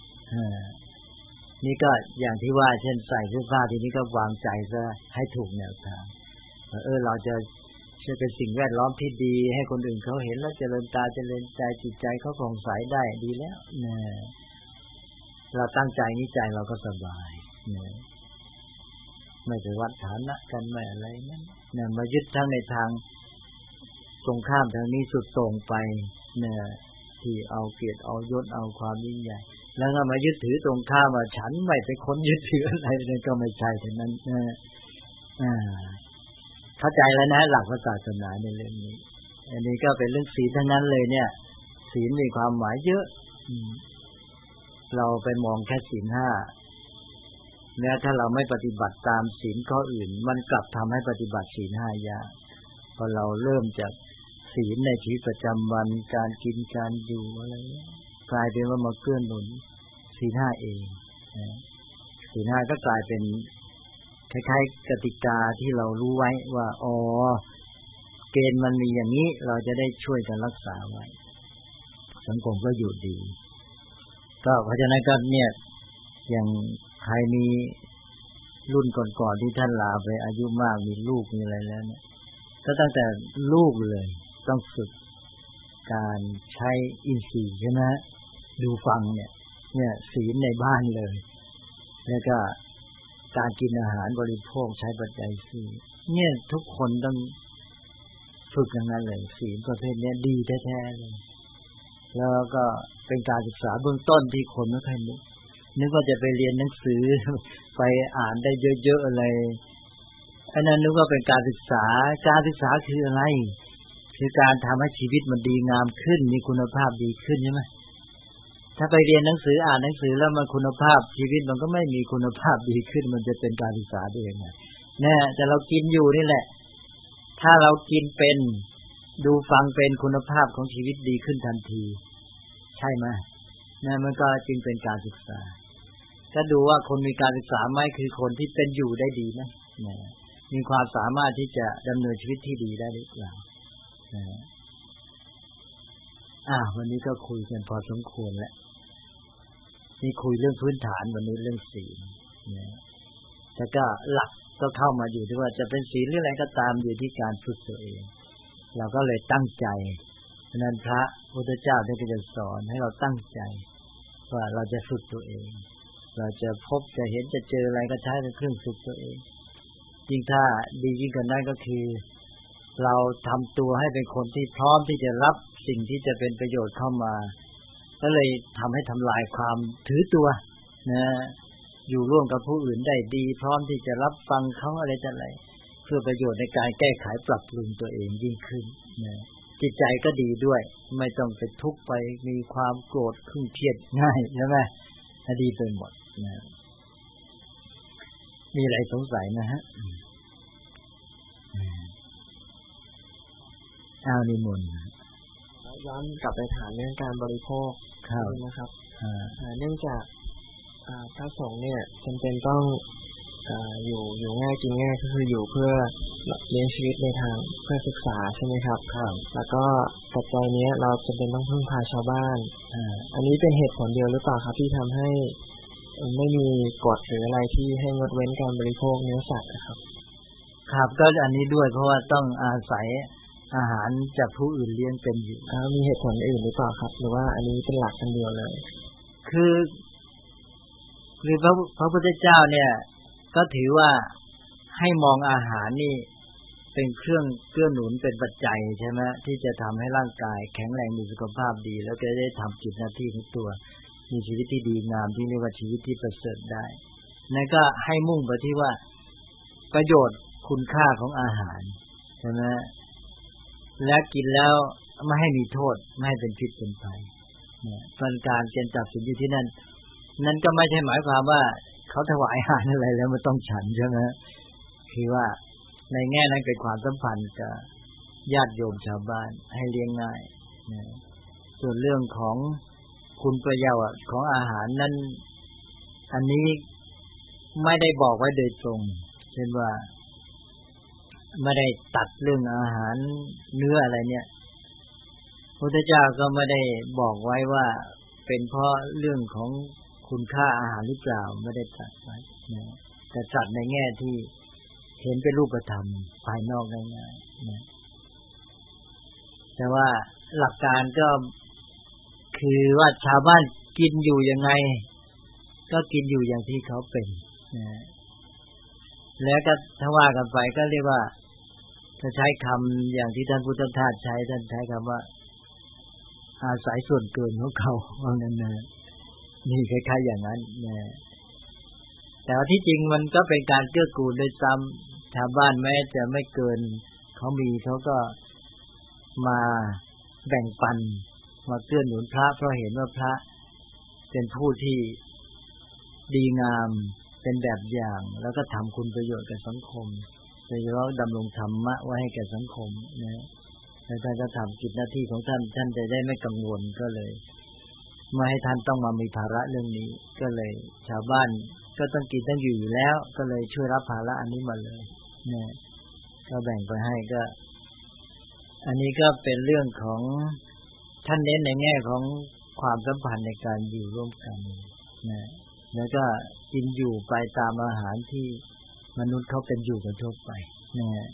S2: นี่ก็อย่างที่ว่าเช่นใส่เสื้อผ้าทีนี้ก็วางใจซะให้ถูกแนวทางเราจะเป็นสิ่งแวดล้อมที่ดีให้คนอื่นเขาเห็นแล้วเจริญตาเจริญใจจิตใจเขาผ่องใสได้ดีแล้วนะเราตั้งใจนี้ใจเราก็สบายนะไม่ไปวัดฐานะกันไม่อะไรนั่นนะมายึดทั้งในทางตรงข้ามทางนี้สุดตรงไปนะที่เอาเกียรติเอายศเอาความยิ่งใหญ่แล้วก็มายึดถือตรงข้ามว่าฉันไม่เป็นคนยึดถืออะไรนั่นก็ไม่ใช่ทั้งนั้นเข้าใจแล้วนะหลักศาสนาในเรื่องนี้อันนี้ก็เป็นเรื่องศีลทั้งนั้นเลยเนี่ยศีลมีความหมายเยอะเราไปมองแค่ศีล5แล้วถ้าเราไม่ปฏิบัติตามศีลข้ออื่นมันกลับทำให้ปฏิบัติศีล5ยากพอเราเริ่มจากศีลในชีวิตประจำวันการกินการอยู่อะไรกลายเป็นว่ามาเกื้อหนุนศีล5เองศีล5ก็กลายเป็นคล้ายๆกติกาที่เรารู้ไว้ว่าเกณฑ์มันมีอย่างนี้เราจะได้ช่วยกันรักษาไว้สังคมก็อยู่ดีก็เพราะฉะนั้นก็เนี่ยอย่างใครมีรุ่นก่อนๆที่ท่านลาไปอายุมากมีลูกมีอะไรแล้วเนี่ยก็ตั้งแต่ลูกเลยต้องฝึกการใช้อินทรีย์ใช่ไหมดูฟังเนี่ยศีลในบ้านเลยแล้วก็การกินอาหารบริโภคใช้ปัจจัย4เนี่ยทุกคนต้องฝึกอย่างนั้นเลยศีลประเภทนี้ดีแท้ๆเลยแล้วก็เป็นการศึกษาเบื้องต้นที่คนไม่ค่อยนึกว่าจะไปเรียนหนังสือไปอ่านได้เยอะๆอะไรอันนั้นนึกว่าเป็นการศึกษาคืออะไรคือการทำให้ชีวิตมันดีงามขึ้นมีคุณภาพดีขึ้นใช่ไหมถ้าไปเรียนหนังสืออ่านหนังสือแล้วมันคุณภาพชีวิตมันก็ไม่มีคุณภาพดีขึ้นมันจะเป็นการศึกษาได้ยังไงเนี่ยแต่เรากินอยู่นี่แหละถ้าเรากินเป็นดูฟังเป็นคุณภาพของชีวิตดีขึ้นทันทีใช่ไหมเนี่ยมันก็จึงเป็นการศึกษาก็ดูว่าคนมีการศึกษาไหมคือคนที่เป็นอยู่ได้ดีไหมมีความสามารถที่จะดำเนินชีวิตที่ดีได้หรือเปล่าวันนี้ก็คุยกันพอสมควรแล้วนี่คุยเรื่องพื้นฐานวันนี้เรื่องศีลแต่ก็หลักก็เข้ามาอยู่ที่ว่าจะเป็นศีลหรืออะไรก็ตามอยู่ที่การฝึกตัวเองเราก็เลยตั้งใจเพราะนั้นพระพุทธเจ้าได้จะสอนให้เราตั้งใจว่าเราจะฝึกตัวเองเราจะพบจะเห็นจะเจออะไรก็ใช้เป็นเครื่องฝึกตัวเองจริงถ้าดียิ่งกว่านั้นก็คือเราทำตัวให้เป็นคนที่พร้อมที่จะรับสิ่งที่จะเป็นประโยชน์เข้ามาก็เลยทำให้ทำลายความถือตัวนะอยู่ร่วมกับผู้อื่นได้ดีพร้อมที่จะรับฟังเขาอะไรต่ออะไรเพื่อประโยชน์ในการแก้ไขปรับปรุงตัวเองยิ่งขึ้นนะจิตใจก็ดีด้วยไม่ต้องไปทุกข์ไปมีความโกรธเครียดง่ายใช่ไหมดีไปหมดนะมีอะไรสงสัยนะฮะนิมนต์
S3: ย้อนกลับไปถามเรื่องการบริโภคนะครับเนื่องจากพระสงฆ์เนี่ยจำเป็นต้องอยู่ง่ายกินง่ายก็คืออยู่เพื่อเลี้ยงชีวิตในทางเพื่อศึกษาใช่ไหมครับแล้วก็ปัจจัยนี้เราจำเป็นต้องพึ่งพาชาวบ้านอันนี้เป็นเหตุผลเดียวหรือเปล่าครับที่ทำให้ไม่มีกฎหรืออะไรที่ให้งดเว้นการบริโภคเนื้อสัตว์นะครับ
S2: ครับก็อันนี้ด้วยเพราะว่าต้องอาศัยอาหารจากผู้อื่นเลี้ยงเป็นอยู่
S3: มีเหตุผลอื่นหรือเปล่าครับหรือว่าอันนี้เป็นหลักกันเดียวเลย
S2: คือพระพุทธเจ้าเนี่ยก็ถือว่าให้มองอาหารนี่เป็นเครื่องเกื้อหนุนเป็นปัจจัยใช่ไหมที่จะทำให้ร่างกายแข็งแรงมีสุขภาพดีแล้วก็ได้ทำกิจหน้าที่ของตัวมีชีวิตที่ดีงามที่เรียกว่าชีวิตที่ประเสริฐได้นั่นก็ให้มุ่งไปที่ว่าประโยชน์คุณค่าของอาหารใช่ไหมและกินแล้วไม่ให้มีโทษไม่ให้เป็นพิษเป็นภัยเนี่ยการเกณฑ์จับสินอยู่ที่นั่นก็ไม่ใช่หมายความว่าเขาถวายอาหารอะไรแล้วมันต้องฉันใช่ไหมคือว่าในแง่นั้นเป็นความสัมพันธ์กับญาติโยมชาวบ้านให้เลี้ยงง่ายนะส่วนเรื่องของคุณประโยชน์ของอาหารนั้นอันนี้ไม่ได้บอกไว้โดยตรงเช่นว่าไม่ได้ตัดเรื่องอาหารเนื้ออะไรเนี่ยพระพุทธเจ้าก็ไม่ได้บอกไว้ว่าเป็นเพราะเรื่องของคุณค่าอาหารหรือเปล่าไม่ได้ตัดไว้นะแต่ตัดในแง่ที่เห็นเป็นรูปธรรมภายนอกง่ายๆนะแต่ว่าหลักการก็คือว่าชาวบ้านกินอยู่ยังไงก็กินอยู่อย่างที่เขาเป็นนะแล้วก็ถ้าว่ากันไปก็เรียกว่าถ้าใช้คำอย่างที่ท่านพุทธทาสใช้ท่านใช้คำว่าอาศัยส่วนเกินของเขาว่างั้นนะนี่คล้ายๆอย่างนั้นนะแต่ว่าที่จริงมันก็เป็นการเกื้อกูลโดยซ้ำชาวบ้านแม้จะไม่เกินเขามีเขาก็มาแบ่งปันมาเกื้อหนุนพระเพราะเห็นว่าพระเป็นผู้ที่ดีงามเป็นแบบอย่างแล้วก็ทำคุณประโยชน์กับสังคมโดยเฉพาะดำรงธรรมะไว้ให้แก่สังคมนะแล้วท่านก็ทำกิจหน้าที่ของท่านจะได้ไม่กังวลก็เลยไม่ให้ท่านต้องมามีภาระเรื่องนี้ก็เลยชาวบ้านก็ต้องกินต้องอยู่แล้วก็เลยช่วยรับภาระอันนี้มาเลยนะก็แบ่งไปให้ก็อันนี้ก็เป็นเรื่องของท่านเน้นในแง่ของความสัมพันธ์ในการอยู่ร่วมกันนะแล้วก็กินอยู่ไปตามอาหารที่มนุษย์เขาเป็นอยู่กันทั่วไปนะ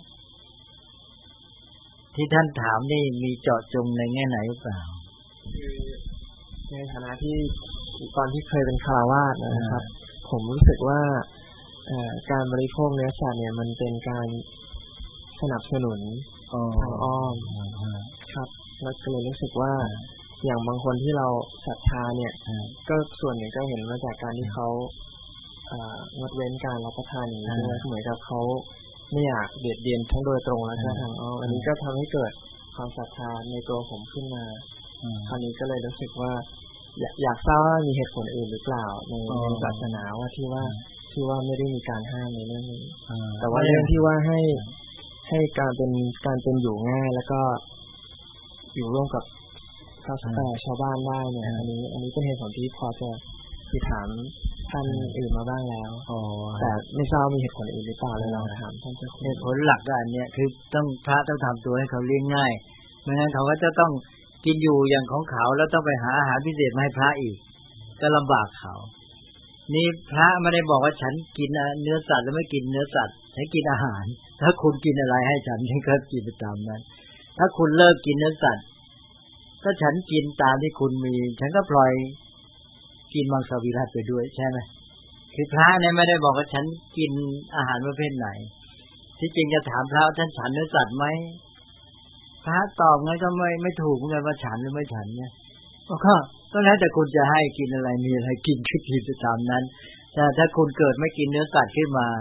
S2: ที่ท่านถามนี่มีเจาะจงในแง่ไหนหรือเปล่า
S3: คือในฐานะที่ตอนที่เคยเป็นฆราวาสนะครับผมรู้สึกว่าการบริโภคเนื้อสัตว์เนี่ยมันเป็นการสนับสนุนทางอ้อมครับแล้วก็เลยรู้สึกว่าอย่างบางคนที่เราศรัทธาเนี่ยก็ส่วนหนึ่งก็เห็นมาจากการที่เขางดเว้นการรับประทานอย่างนี้ด้วยเหมือนกับเขาไม่อยากเบียดเบียนทั้งโดยตรงและทางอ้อมอันนี้ก็ทำให้เกิดความศรัทธาในตัวผมขึ้นมาคราวนี้ก็เลยรู้สึกว่าอยากทราบว่ามีเหตุผลอื่นหรือเปล่าในศาสนาว่าที่ว่าไม่ได้มีการห้ามในเรื่องนี้แต่ว่าเรื่องที่ว่าให้การเป็นอยู่ง่ายแล้วก็อยู่ร่วมกับชาวบ้านได้เนี่ยอันนี้เป็นเหตุผลที่พอจะคือถามท่านอื่นมาบ้างแล้วแต่ไม่ทราบมีเหตุผลอื่นหรือเปล่าเลยเราถามท่านเจ้าคุณ
S2: เหตุผลหลักอันเนี้ยคือพระต้องทำตัวให้เขาเลี้ยงง่ายไม่งั้นเขาก็จะต้องกินอยู่อย่างของเขาแล้วต้องไปหาอาหารพิเศษมาให้พระอีกก็ลำบากเขานี่พระไม่ได้บอกว่าฉันกินเนื้อสัตว์แล้วไม่กินเนื้อสัตว์ฉันกินอาหารถ้าคุณกินอะไรให้ฉันก็กินไปตามนั้นถ้าคุณเลิกกินเนื้อสัตว์ถ้าฉันกินตามที่คุณมีฉันก็ปล่อยกินมังสวิรัติไปด้วยใช่ไหมคือพระเนี่ยไม่ได้บอกว่าฉันกินอาหารประเภทไหนที่จริงจะถามพระท่านฉันเนื้อสัตว์ไหมพระตอบงั้นก็ไม่ถูกเหมือนกันว่าฉันหรือไม่ฉันเนี่ยก็แล้วแต่คุณจะให้กินอะไรมีอะไรกินก็กินไปตามนั้นแต่ถ้าคุณเกิดไม่กินเนื้อสัตว์ขึ้นมา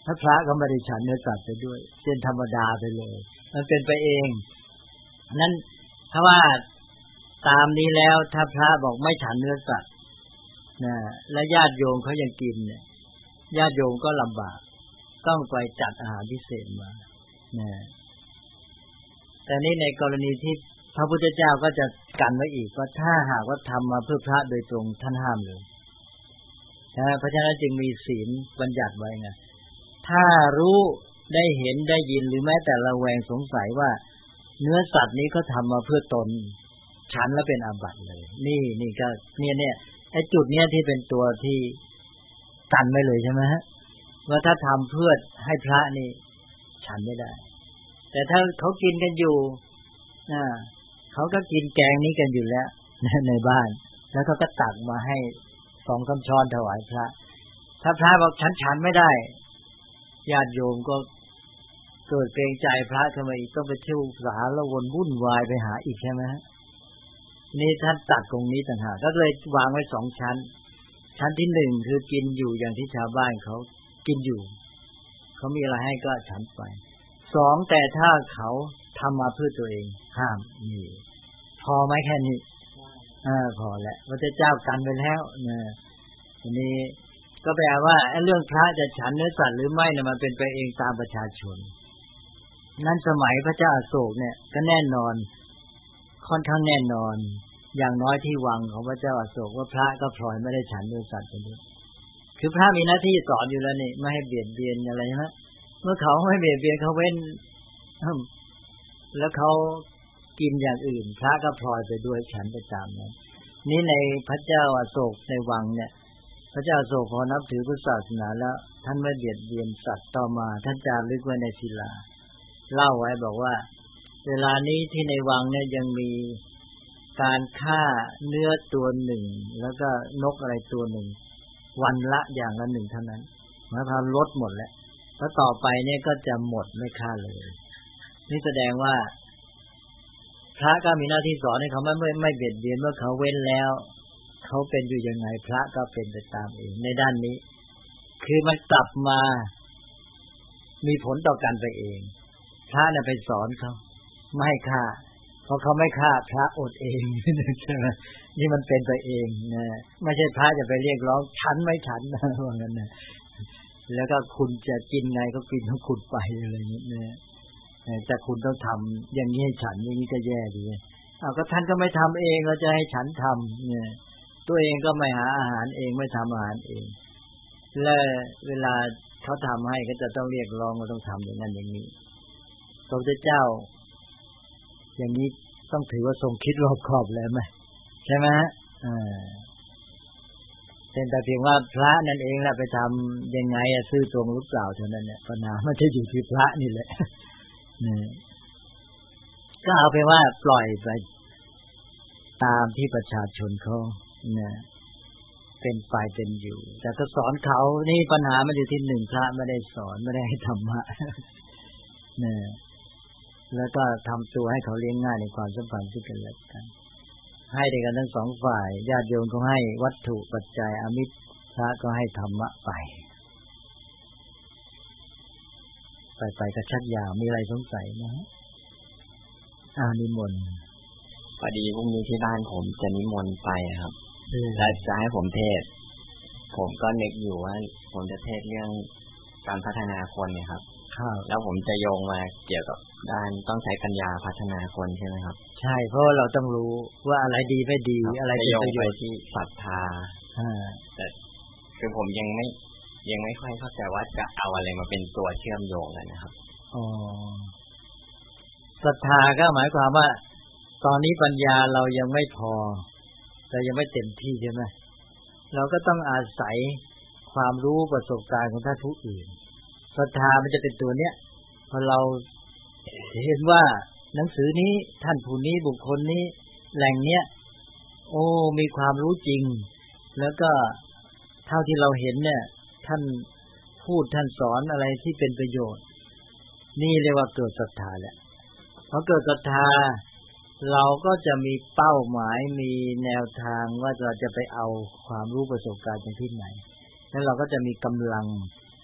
S2: ถ้าพระก็ไม่ได้ฉันเนื้อสัตว์ไปด้วยเช่นธรรมดาไปเลยมันเป็นไปเองนั้นถ้าว่าตามนี้แล้วถ้าพระบอกไม่ฉันเนื้อสัตว์นะและญาติโยมเขายังกินเนี่ยญาติโยมก็ลำบากต้องไปจัดอาหารพิเศษมานะแต่นี้ในกรณีที่พระพุทธเจ้าก็จะกันไว้อีกว่าถ้าหากว่าทำมาเพื่อพระโดยตรงท่านห้ามเลยนะเพราะฉะนั้นจึงมีศีลบัญญัติไว้ไงถ้ารู้ได้เห็นได้ยินหรือแม้แต่ระแวงสงสัยว่าเนื้อสัตว์นี้เขาทำมาเพื่อตนฉันแล้วเป็นอาบัติเลยนี่ก็เนี่ยไอ้จุดเนี้ยที่เป็นตัวที่กันไว้เลยใช่ไหมฮะว่าถ้าทำเพื่อให้พระนี่ฉันไม่ได้แต่ถ้าเขากินกันอยู่เขาก็กินแกงนี้กันอยู่แล้วในบ้านแล้วเขาก็ตักมาให้2-3 ช้อนถวายพระถ้าพระบอกฉันไม่ได้ญาติโยมก็เกิดเกรงใจพระขึ้นมาอีกต้องไปเที่ยวสาละวนวุ่นวายไปหาอีกใช่ไหมฮะนี่ท่านตัดตรงนี้ต่างหากก็เลยวางไว้2 ชั้นชั้นที่1คือกินอยู่อย่างที่ชาวบ้านเขากินอยู่เขามีอะไรให้ก็ฉันไป2แต่ถ้าเขาทำมาเพื่อตัวเองห้ามนี่พอไหมแค่นี้พอแล้วพระเจ้ากันไปแล้วทีนี้ก็แปลว่าเรื่องพระจะฉันเนื้อสัตว์หรือไม่เนี่ยมันเป็นไปเองตามประชาชนนั้นสมัยพระเจ้าอโศกเนี่ยก็แน่นอนค่อนข้างแน่นอนอย่างน้อยที่วังของพระเจ้าอโศกว่าพระก็พลอยไม่ได้ฉันเนื้อสัตว์กันด้วยคือพระมีหน้าที่สอนอยู่แล้วนี่ไม่ให้เบียดเบียนอะไรนะเมื่อเขาไม่เบียดเบียนเขาเว้นแล้วเขากินอย่างอื่นพระก็พลอยไปด้วยฉันไปตามนั้นนี่ในพระเจ้าอโศกในวังเนี่ยพระเจ้าอโศกพอนับถือพุทธศาสนาแล้วท่านไม่เบียดเบียนสัตว์ต่อมาท่านจารึกไว้ในศิลาเล่าไว้บอกว่าเวลานี้ที่ในวังเนี่ยยังมีการฆ่าเนื้อตัวหนึ่งแล้วก็นกอะไรตัวหนึ่งวันละอย่างละ1เท่านั้นหมายความลดหมดแล้วแล้วต่อไปเนี่ยก็จะหมดไม่ฆ่าเลยนี่แสดงว่าพระก็มีหน้าที่สอนให้เขาไม่เบียดเบียนเมื่อเขาเว้นแล้วเขาเป็นอยู่ยังไงพระก็เป็นไปตามเองในด้านนี้คือมันกลับมามีผลต่อกันไปเองพระน่ะไปสอนเขาไม่ให้ฆ่าเพราะเขาไม่ฆ่าพระอดเองใช่ไหมนี่มันเป็นไปเองนะไม่ใช่พระจะไปเรียกร้องฉันไม่ฉันนะว่างั้นนะแล้วก็คุณจะกินไงก็กินของคุณไปอะไรอย่างนี้นะแต่คุณต้องทำอย่างนี้ให้ฉันอย่างนี้ก็แย่ดีก็ท่านก็ไม่ทำเองเราจะให้ฉันทำเนี่ยตัวเองก็ไม่หาอาหารเองไม่ทำอาหารเองและเวลาเขาทำให้ก็จะต้องเรียกร้องว่าต้องทำอย่างนั้นอย่างนี้พระพุทธเจ้าอย่างนี้ต้องถือว่าทรงคิดรอบคอบแล้วไหมใช่ไหมฮะเป็นแต่เพียงว่าพระนั่นเองแหละไปทำยังไงซื่อตรงหรือเปล่าเท่านั้นเนี่ยปัญหาไม่ใช่อยู่ที่พระนี่แหละก็เอาไปว่าปล่อยไปตามที่ประชาชนเขาเนี่ยเป็นไปเป็นอยู่แต่ก็สอนเขานี่ปัญหามันอยู่ที่1พระไม่ได้สอนไม่ได้ให้ธรรมะเนี่ยแล้วก็ทำตัวให้เขาเลี้ยงง่ายในความสัมพันธ์ที่กันและกันให้ด้วยกันทั้ง2ฝ่ายญาติโยมก็ให้วัตถุปัจจัยอามิตรพระก็ให้ธรรมะไปก็ชักยาวมีอะไรสงสัยนะนิมนต์
S4: พอดีพรุ่งนี้ที่บ้านผมจะนิมนต์ไปครับแล้วจะให้ผมเทศผมก็นึกอยู่ว่าผมจะเทศเรื่องการพัฒนาคนเนี่ยครับแล้วผมจะโยงมาเกี่ยวกับด้านต้องใช้ปัญญาพัฒนาคนใช่ไหมครับ
S2: ใช่เพราะเราต้องรู้ว่าอะไรดีไม่ดีอะไรเป็นประโยชน์
S4: ที่ศรัทธาแต่คือผมยังไม่ค่อยเข้าใจว่าจะเอาอะไรมาเป็นตัวเชื่อมโยงกันนะครับ
S2: ศรัทธาก็หมายความว่าตอนนี้ปัญญาเรายังไม่พอเรายังไม่เต็มที่ใช่ไหมเราก็ต้องอาศัยความรู้ประสบการณ์ของท่านผู้อื่นศรัทธามันจะเป็นตัวเนี้ยพอเราเห็นว่าหนังสือนี้ท่านผู้นี้บุคคลนี้แหล่งเนี้ยมีความรู้จริงแล้วก็เท่าที่เราเห็นเนี่ยท่านพูดท่านสอนอะไรที่เป็นประโยชน์นี่เรียกว่าเกิดศรัทธาแหละพอเกิดศรัทธาเราก็จะมีเป้าหมายมีแนวทางว่าเราจะไปเอาความรู้ประสบการณ์จากที่ไหนแล้วเราก็จะมีกำลัง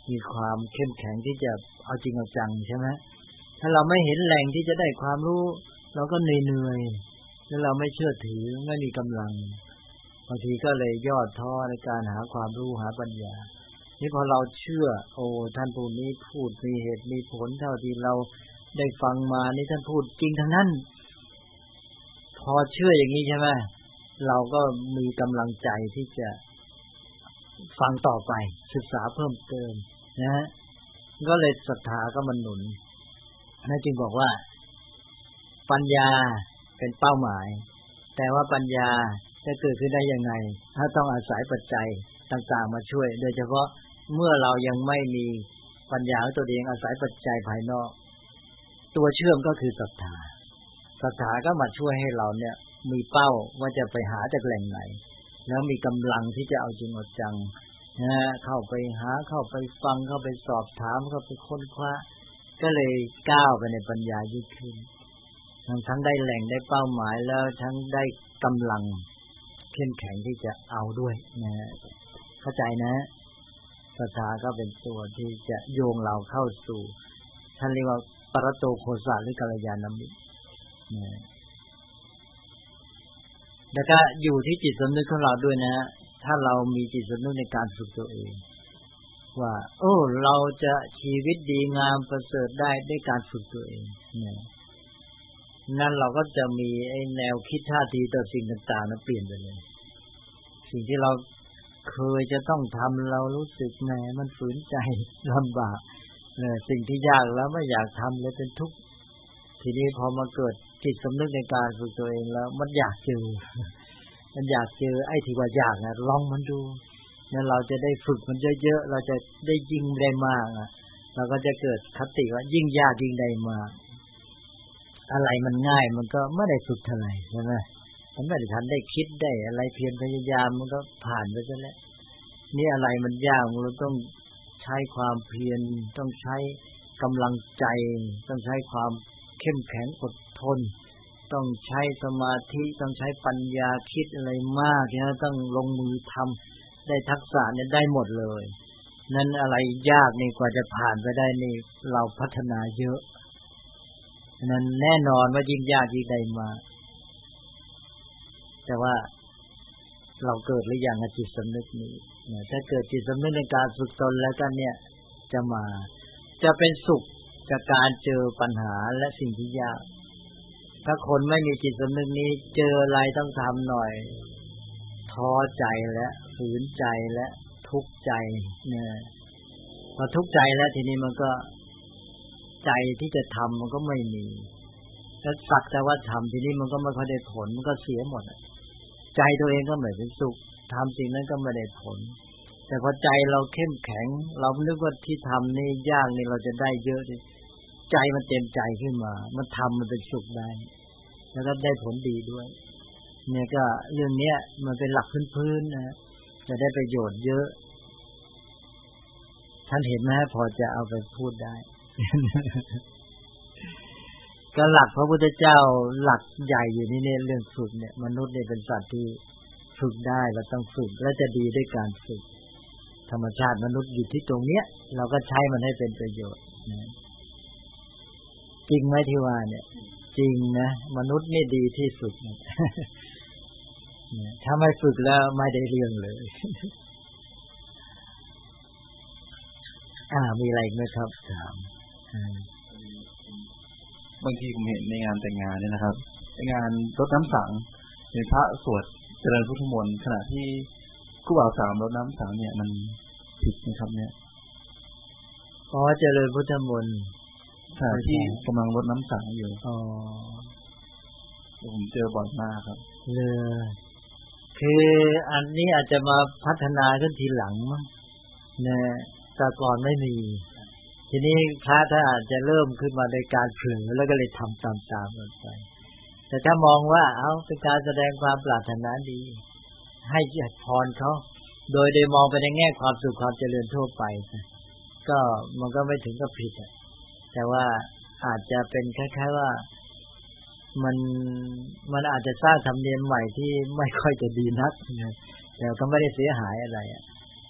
S2: มีความเข้มแข็งที่จะเอาจริงเอาจังใช่ไหมถ้าเราไม่เห็นแหล่งที่จะได้ความรู้เราก็เหนื่อยแล้วเราไม่เชื่อถือไม่มีกำลังบางทีก็เลยย่อท้อในการหาความรู้หาปัญญานี่พอเราเชื่อโอ้ท่านผู้นี้พูดมีเหตุมีผลเท่าที่เราได้ฟังมานี่ท่านพูดจริงทั้งนั้นพอเชื่ออย่างนี้ใช่ไหมเราก็มีกำลังใจที่จะฟังต่อไปศึกษาเพิ่มเติมนะก็เลยศรัทธาก็มันหนุนนั่นจึงบอกว่าปัญญาเป็นเป้าหมายแต่ว่าปัญญาจะเกิดขึ้นได้ยังไงถ้าต้องอาศัยปัจจัยต่างๆมาช่วยโดยเฉพาะเมื่อเรายังไม่มีปัญญาของตัวเองอาศัยปัจจัยภายนอกตัวเชื่อมก็คือศรัทธาก็มาช่วยให้เราเนี่ยมีเป้าว่าจะไปหาจากแหล่งไหนแล้วมีกำลังที่จะเอาจริงเอาจังเข้าไปหาเข้าไปฟังเข้าไปสอบถามเข้าไปค้นคว้าก็เลยก้าวไปในปัญญายิ่งขึ้นทั้งได้แหล่งได้เป้าหมายแล้วทั้งได้กำลังเข้มแข็งที่จะเอาด้วยนะเข้าใจนะศรัทธาก็เป็นตัวที่จะโยงเราเข้าสู่ท่านเรียกว่าปรโตโคสะหรือกัลยาณมิตรนะแล้วก็อยู่ที่จิตสำนึกของเราด้วยนะถ้าเรามีจิตสำนึกในการฝึกตัวเองว่าเราจะชีวิตดีงามประเสริฐได้ด้วยการฝึกตัวเองนั่นเราก็จะมีไอ้แนวคิดท่าทีต่อสิ่งต่างๆนั้นเปลี่ยนไปเลยสิ่งที่เราเคยจะต้องทำเรารู้สึกแหมมันฝืนใจลำบากสิ่งที่ยากแล้วไม่อยากทำเลยเป็นทุกข์ทีนี้พอมาเกิดจิตสำนึกในการฝึกตัวเองแล้วมันอยากเจอไอ้ที่ว่ายากนะลองมันดูแล้วเราจะได้ฝึกมันเยอะๆเราจะได้ยิ่งได้มากเราก็จะเกิดคติว่ายิ่งยากยิ่งได้มากอะไรมันง่ายมันก็ไม่ได้ฝึกเท่าไหร่ใช่ไหมมันไม่ได้ทันได้คิดได้อะไรเพียรพยายามมันก็ผ่านไปซะแล้วนี่อะไรมันยากเราต้องใช้ความเพียรต้องใช้กำลังใจต้องใช้ความเข้มแข็งอดทนต้องใช้สมาธิต้องใช้ปัญญาคิดอะไรมากนะต้องลงมือทำได้ทักษะเนี่ยได้หมดเลยนั้นอะไรยากนี่กว่าจะผ่านไปได้นี่เราพัฒนาเยอะนั้นแน่นอนว่ายิ่งยากยิ่งได้มาแต่ว่าเราเกิดหรือยังจิตสำนึกนี้ถ้าเกิดจิตสำนึกในการฝึกตนแล้วกันเนี่ยจะเป็นสุขจากการเจอปัญหาและสิ่งที่ยากถ้าคนไม่มีจิตสำนึกนี้เจออะไรต้องทำหน่อยท้อใจและฝืนใจและทุกข์ใจเนี่ยพอทุกข์ใจแล้วทีนี้มันก็ใจที่จะทำมันก็ไม่มีแล้วสักแต่ว่าทำทีนี้มันก็ไม่ค่อยได้ผลมันก็เสียหมดใจตัวเองก็ไม่เป็นสุขทำสิ่งนั้นก็ไม่ได้ผลแต่พอใจเราเข้มแข็งเรานึกว่าที่ทำนี่ยากนี่เราจะได้เยอะดิใจมันเต็มใจขึ้นมามันทำมันเป็นสุขได้แล้วก็ได้ผลดีด้วยเนี่ยก็เรื่องนี้มันเป็นหลักพื้นๆนะจะได้ประโยชน์เยอะท่านเห็นไหมพอจะเอาไปพูดได้ ก็หลักพระพุทธเจ้าหลักใหญ่อยู่นี่เนี่ยเรื่องฝึกเนี่ยมนุษย์เนี่ยเป็นสัตว์ที่ฝึกได้เราต้องฝึกและจะดีด้วยการฝึกธรรมชาติมนุษย์อยู่ที่ตรงเนี้ยเราก็ใช้มันให้เป็นประโยชน์นะจริงไหมที่ว่าเนี่ยจริงนะมนุษย์นี่ดีที่สุดนะถ้าไม่ฝึกแล้วไม่ได้เรื่องเลยมีอะไรไหมครับถาม
S5: บางทีผมเห็นในงานแต่งงานเนี่ยนะครับในงานรดน้ำสังในพระสวดเจริญพุทธมนต์ขณะที่คู่บ่าวสาวรดน้ำสังเนี่ยมันผิดไหมครับเนี่ย
S2: เจริญพุทธมนต์
S5: ขณะที่กำลังรดน้ำสังอยู่ผมเจอบ่อยมากครับ
S2: คืออันนี้อาจจะมาพัฒนาขึ้นทีหลังมั้งเนี่ยแต่ก่อนไม่มีทีนี้พระถ้าอาจจะเริ่มขึ้นมาในการเผลอแล้วก็เลยทำตามๆกันไปแต่ถ้ามองว่าเป็นการแสดงความปรารถนาดีให้พรเขาโดยมองไปในแง่ความสุขความเจริญทั่วไปก็มันก็ไม่ถึงกับผิดแต่ว่าอาจจะเป็นคล้ายๆว่ามันอาจจะสร้างธรรมเนียมใหม่ที่ไม่ค่อยจะดีนักแต่ก็ไม่ได้เสียหายอะไร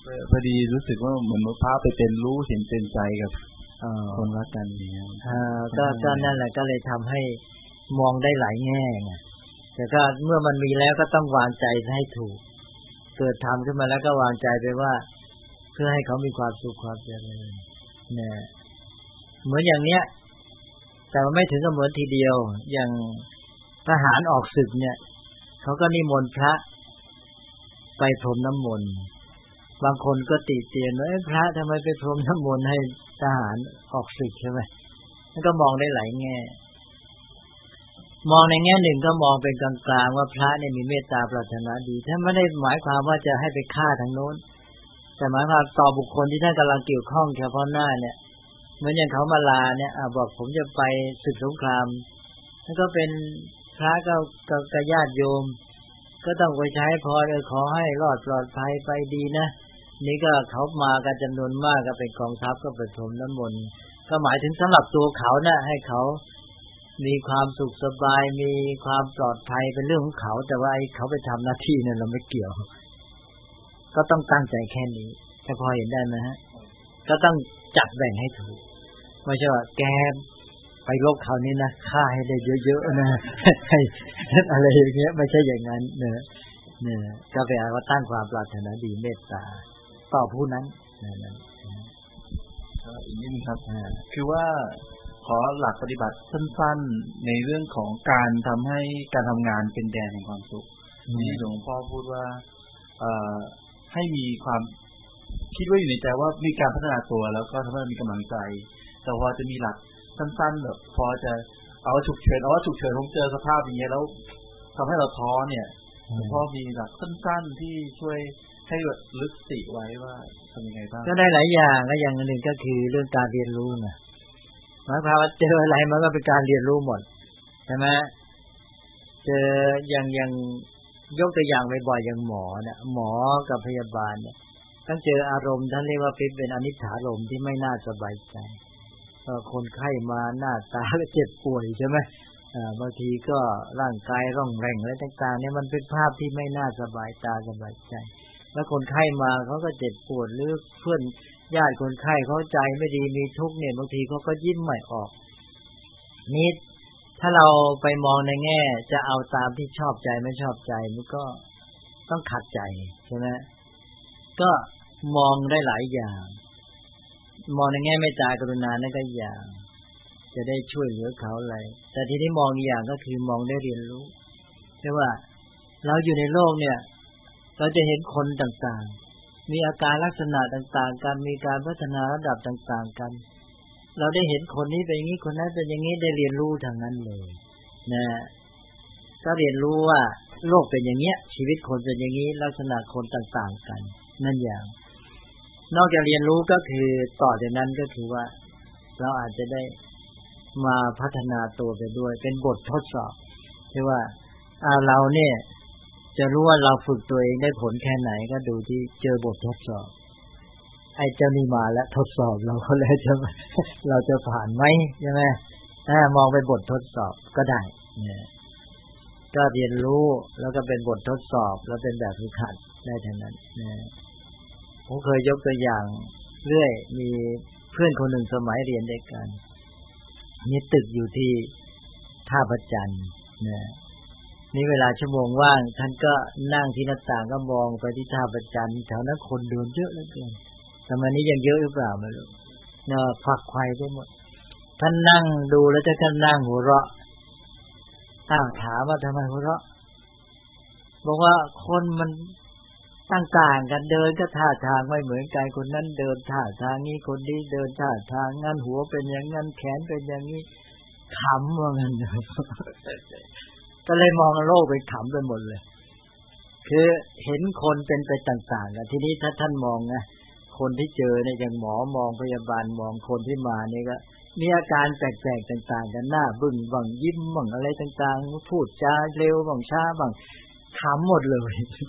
S5: พอดีรู้สึกว่าเหมือนพระไปเป็นรู้เห็นเป็นใจกับคนรักกันอย่างเงี้ย
S2: ก็นั่นแหละก็เลยทำให้มองได้หลายแง่ไงแต่ก็เมื่อมันมีแล้วก็ต้องวางใจให้ถูกเกิดทำขึ้นมาแล้วก็วางใจไปว่าเพื่อให้เขามีความสุขความเจริญเนี่ยเหมือนอย่างเนี้ยแต่มันไม่ถึงกับเหมือนทีเดียวอย่างทหารออกศึกเนี่ยเขาก็นิมนต์พระไปพรมน้ำมนต์บางคนก็ติเตียนว่าพระทำไมไปพรมน้ำมนต์ให้ทหารออกศึกใช่ไหมมันก็มองได้หลายแง่มองในแง่หนึ่งก็มองเป็นกลางๆว่าพระเนี่ยมีเมตตาปรารถนาดีท่านไม่ได้หมายความว่าจะให้ไปฆ่าทางโน้นแต่หมายความต่อบุคคลที่ท่านกำลังเกี่ยวข้องเฉพาะหน้าเนี่ยเหมือนอย่างเขามาลาเนี่ยบอกผมจะไปศึกสงครามแล้วก็เป็นพระก็ญาติโยมก็ต้องไปใช้พรขอให้รอดปลอดภัยไปดีนะนี่ก็เขามากันจำนวนมากก็เป็นกองทัพก็ไปพรมน้ำมนต์ก็หมายถึงสำหรับตัวเขานะให้เขามีความสุขสบายมีความปลอดภัยเป็นเรื่องของเขาแต่ว่าเขาไปทำหน้าที่เนี่ยเราไม่เกี่ยวก็ต้องตั้งใจแค่นี้แค่พอเห็นได้ไหมฮะก็ต้องจัดแบ่งให้ถูกไม่ใช่ว่าแกไปลบเขานี่นะฆ่าให้ได้เยอะๆนะให้อะไรอย่างเงี้ยไม่ใช่อย่างนั้นเนี่ยก็แปลว่าตั้งความปรารถนาดีเมตตาต่อผู้นั้นนั่น
S5: อีกนิดนึงครับคือว่าขอหลักปฏิบัติสั้นๆในเรื่องของการทำให้การทำงานเป็นแดนแห่งความสุขที่หลวงพ่อพูดว่าให้มีความคิดว่าอยู่ในใจว่ามีการพัฒนาตัวแล้วก็ทำให้มีกำลังใจแต่พอจะมีหลักสั้นๆแบบพอจะเอาฉุกเฉินผมเจอสภาพอย่างเงี้ยแล้วทำให้เราท้อเนี่ยหลวงพ่อมีหลักสั้นๆที่ช่วยให้ลึกสติไว้ว่าทำยังไงบ้าง
S2: ก็ได้หลายอย่างและอย่างหนึ่งก็คือเรื่องการเรียนรู้นะหมายความว่าเจออะไรมันก็เป็นการเรียนรู้หมดใช่ไหมเจออย่างยกตัวอย่างบ่อยๆอย่างหมอเนี่ยหมอกับพยาบาลเนี่ยต้องเจออารมณ์ท่านเรียกว่าเป็นอนิจจารมณ์ที่ไม่น่าสบายใจคนไข้มาหน้าตาก็เจ็บป่วยใช่ไหมบางทีก็ร่างกายร่องแรงอะไรต่างๆเนี่ยมันเป็นภาพที่ไม่น่าสบายตาสบายใจแล้วคนไข้มาเขาก็เจ็บปวดหรือเพื่อนญาติคนไข้เขาใจไม่ดีมีทุกข์เนี่ยบางทีเขาก็ยิ้มไม่ออกนี่ถ้าเราไปมองในแง่จะเอาตามที่ชอบใจไม่ชอบใจมันก็ต้องขัดใจใช่ไหมก็มองได้หลายอย่างมองในแง่เมตตากรุณานั่นก็อย่างจะได้ช่วยเหลือเขาอะไรแต่ทีนี้มองอีกอย่างก็คือมองได้เรียนรู้ใช่ว่าเราอยู่ในโลกเนี่ยเราจะเห็นคนต่างๆมีอาการลักษณะต่างๆกันมีการพัฒนาระดับต่างๆกันเราได้เห็นคนนี้เป็นอย่างนี้คนนั้นเป็นอย่างนี้ได้เรียนรู้ทางนั้นเลยนะก็เรียนรู้ว่าโลกเป็นอย่างเงี้ยชีวิตคนเป็นอย่างนี้ลักษณะคนต่างๆกันนั่นอย่างนอกจากเรียนรู้ก็คือต่อจากนั้นก็คือว่าเราอาจจะได้มาพัฒนาตัวไปด้วยเป็นบททดสอบที่ว่าเราเนี่ยจะรู้ว่าเราฝึกตัวเองได้ผลแค่ไหนก็ดูที่เจอบททดสอบไอ้เจ้านี่มาแล้วทดสอบเราก็แล้วเราจะผ่านไหมใช่ไหมมองเป็นบททดสอบก็ได้เนี่ยก็เรียนรู้แล้วก็เป็นบททดสอบแล้วเป็นแบบฝึกหัดได้ทั้งนั้นนะผมเคยยกตัวอย่างเรื่อยมีเพื่อนคนหนึ่งสมัยเรียนด้วยกันนี่ตึกอยู่ที่ท่าพระจันทร์นะนี่เวลาชั่วโมงว่างท่านก็นั่งที่หน้าต่างก็มองไปที่ท่าพระจันทร์แถวนั้นคนเดินเยอะเหลือเกินสมัยนี้ยังเยอะหรือเปล่าไม่รู้เนี่ยฝักไขว่ไปหมดท่านนั่งดูแล้วท่านก็นั่งหัวเราะถามว่าทำไมหัวเราะบอกว่าคนมันต่างๆกันเดินก็ท่าทางไม่เหมือนกันคนนั้นเดินท่าทางนี้คนนี้เดินท่าทางงั้นหัวเป็นอย่างนั้นแขนเป็นอย่างนี้ขำว่างั้นก็เลยมองโลกเป็นขำไปหมดเลยคือเห็นคนเป็นไปต่างๆกันทีนี้ถ้าท่านมองนะคนที่เจอเนี่ยอย่างหมอมองพยาบาลมองคนที่มานี่ก็มีอาการแปลกๆต่างๆกันหน้าบึ้งบ้างยิ้มบ้างอะไรต่างๆพูดจาเร็วบ้างช้าบ้างขำหมดเลย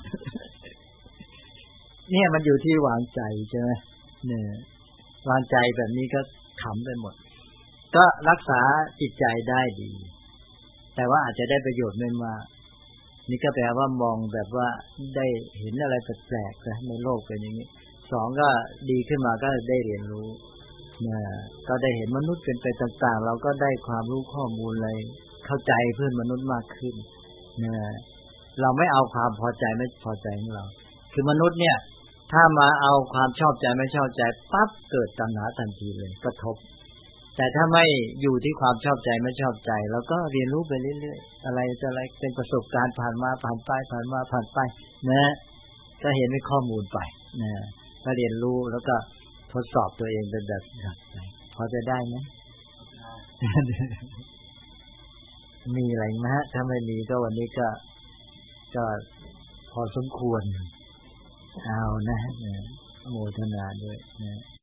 S2: เนี่ยมันอยู่ที่วางใจใช่ไหมเนี่ยวางใจแบบนี้ก็ขำไปหมดก็รักษาจิตใจได้ดีแต่ว่าอาจจะได้ประโยชน์ไม่มากนี่ก็แปลว่ามองแบบว่าได้เห็นอะไรแปลกๆนะในโลกเป็นอย่างนี้สองก็ดีขึ้นมาก็ได้เรียนรู้นะก็ได้เห็นมนุษย์เป็นไปต่างๆเราก็ได้ความรู้ข้อมูลอะไรเข้าใจเพื่อนมนุษย์มากขึ้นนะเราไม่เอาความพอใจไม่พอใจของเราคือมนุษย์เนี่ยถ้ามาเอาความชอบใจไม่ชอบใจปั๊บเกิดตัณหาทันทีเลยกระทบแต่ถ้าไม่อยู่ที่ความชอบใจไม่ชอบใจเราก็เรียนรู้ไปเรื่อยๆอะไรจะอะไรเป็นประสบการณ์ผ่านมาผ่านไปผ่านมาผ่านไปนะก็เห็นเป็นข้อมูลไปนะก็เรียนรู้แล้วก็ทดสอบตัวเองเป็นแบบไปพอจะได้ไหม มีอะไรไหมฮะถ้าไม่มีก็วันนี้ก็พอสมควรเอานะโมทนาด้วยนะ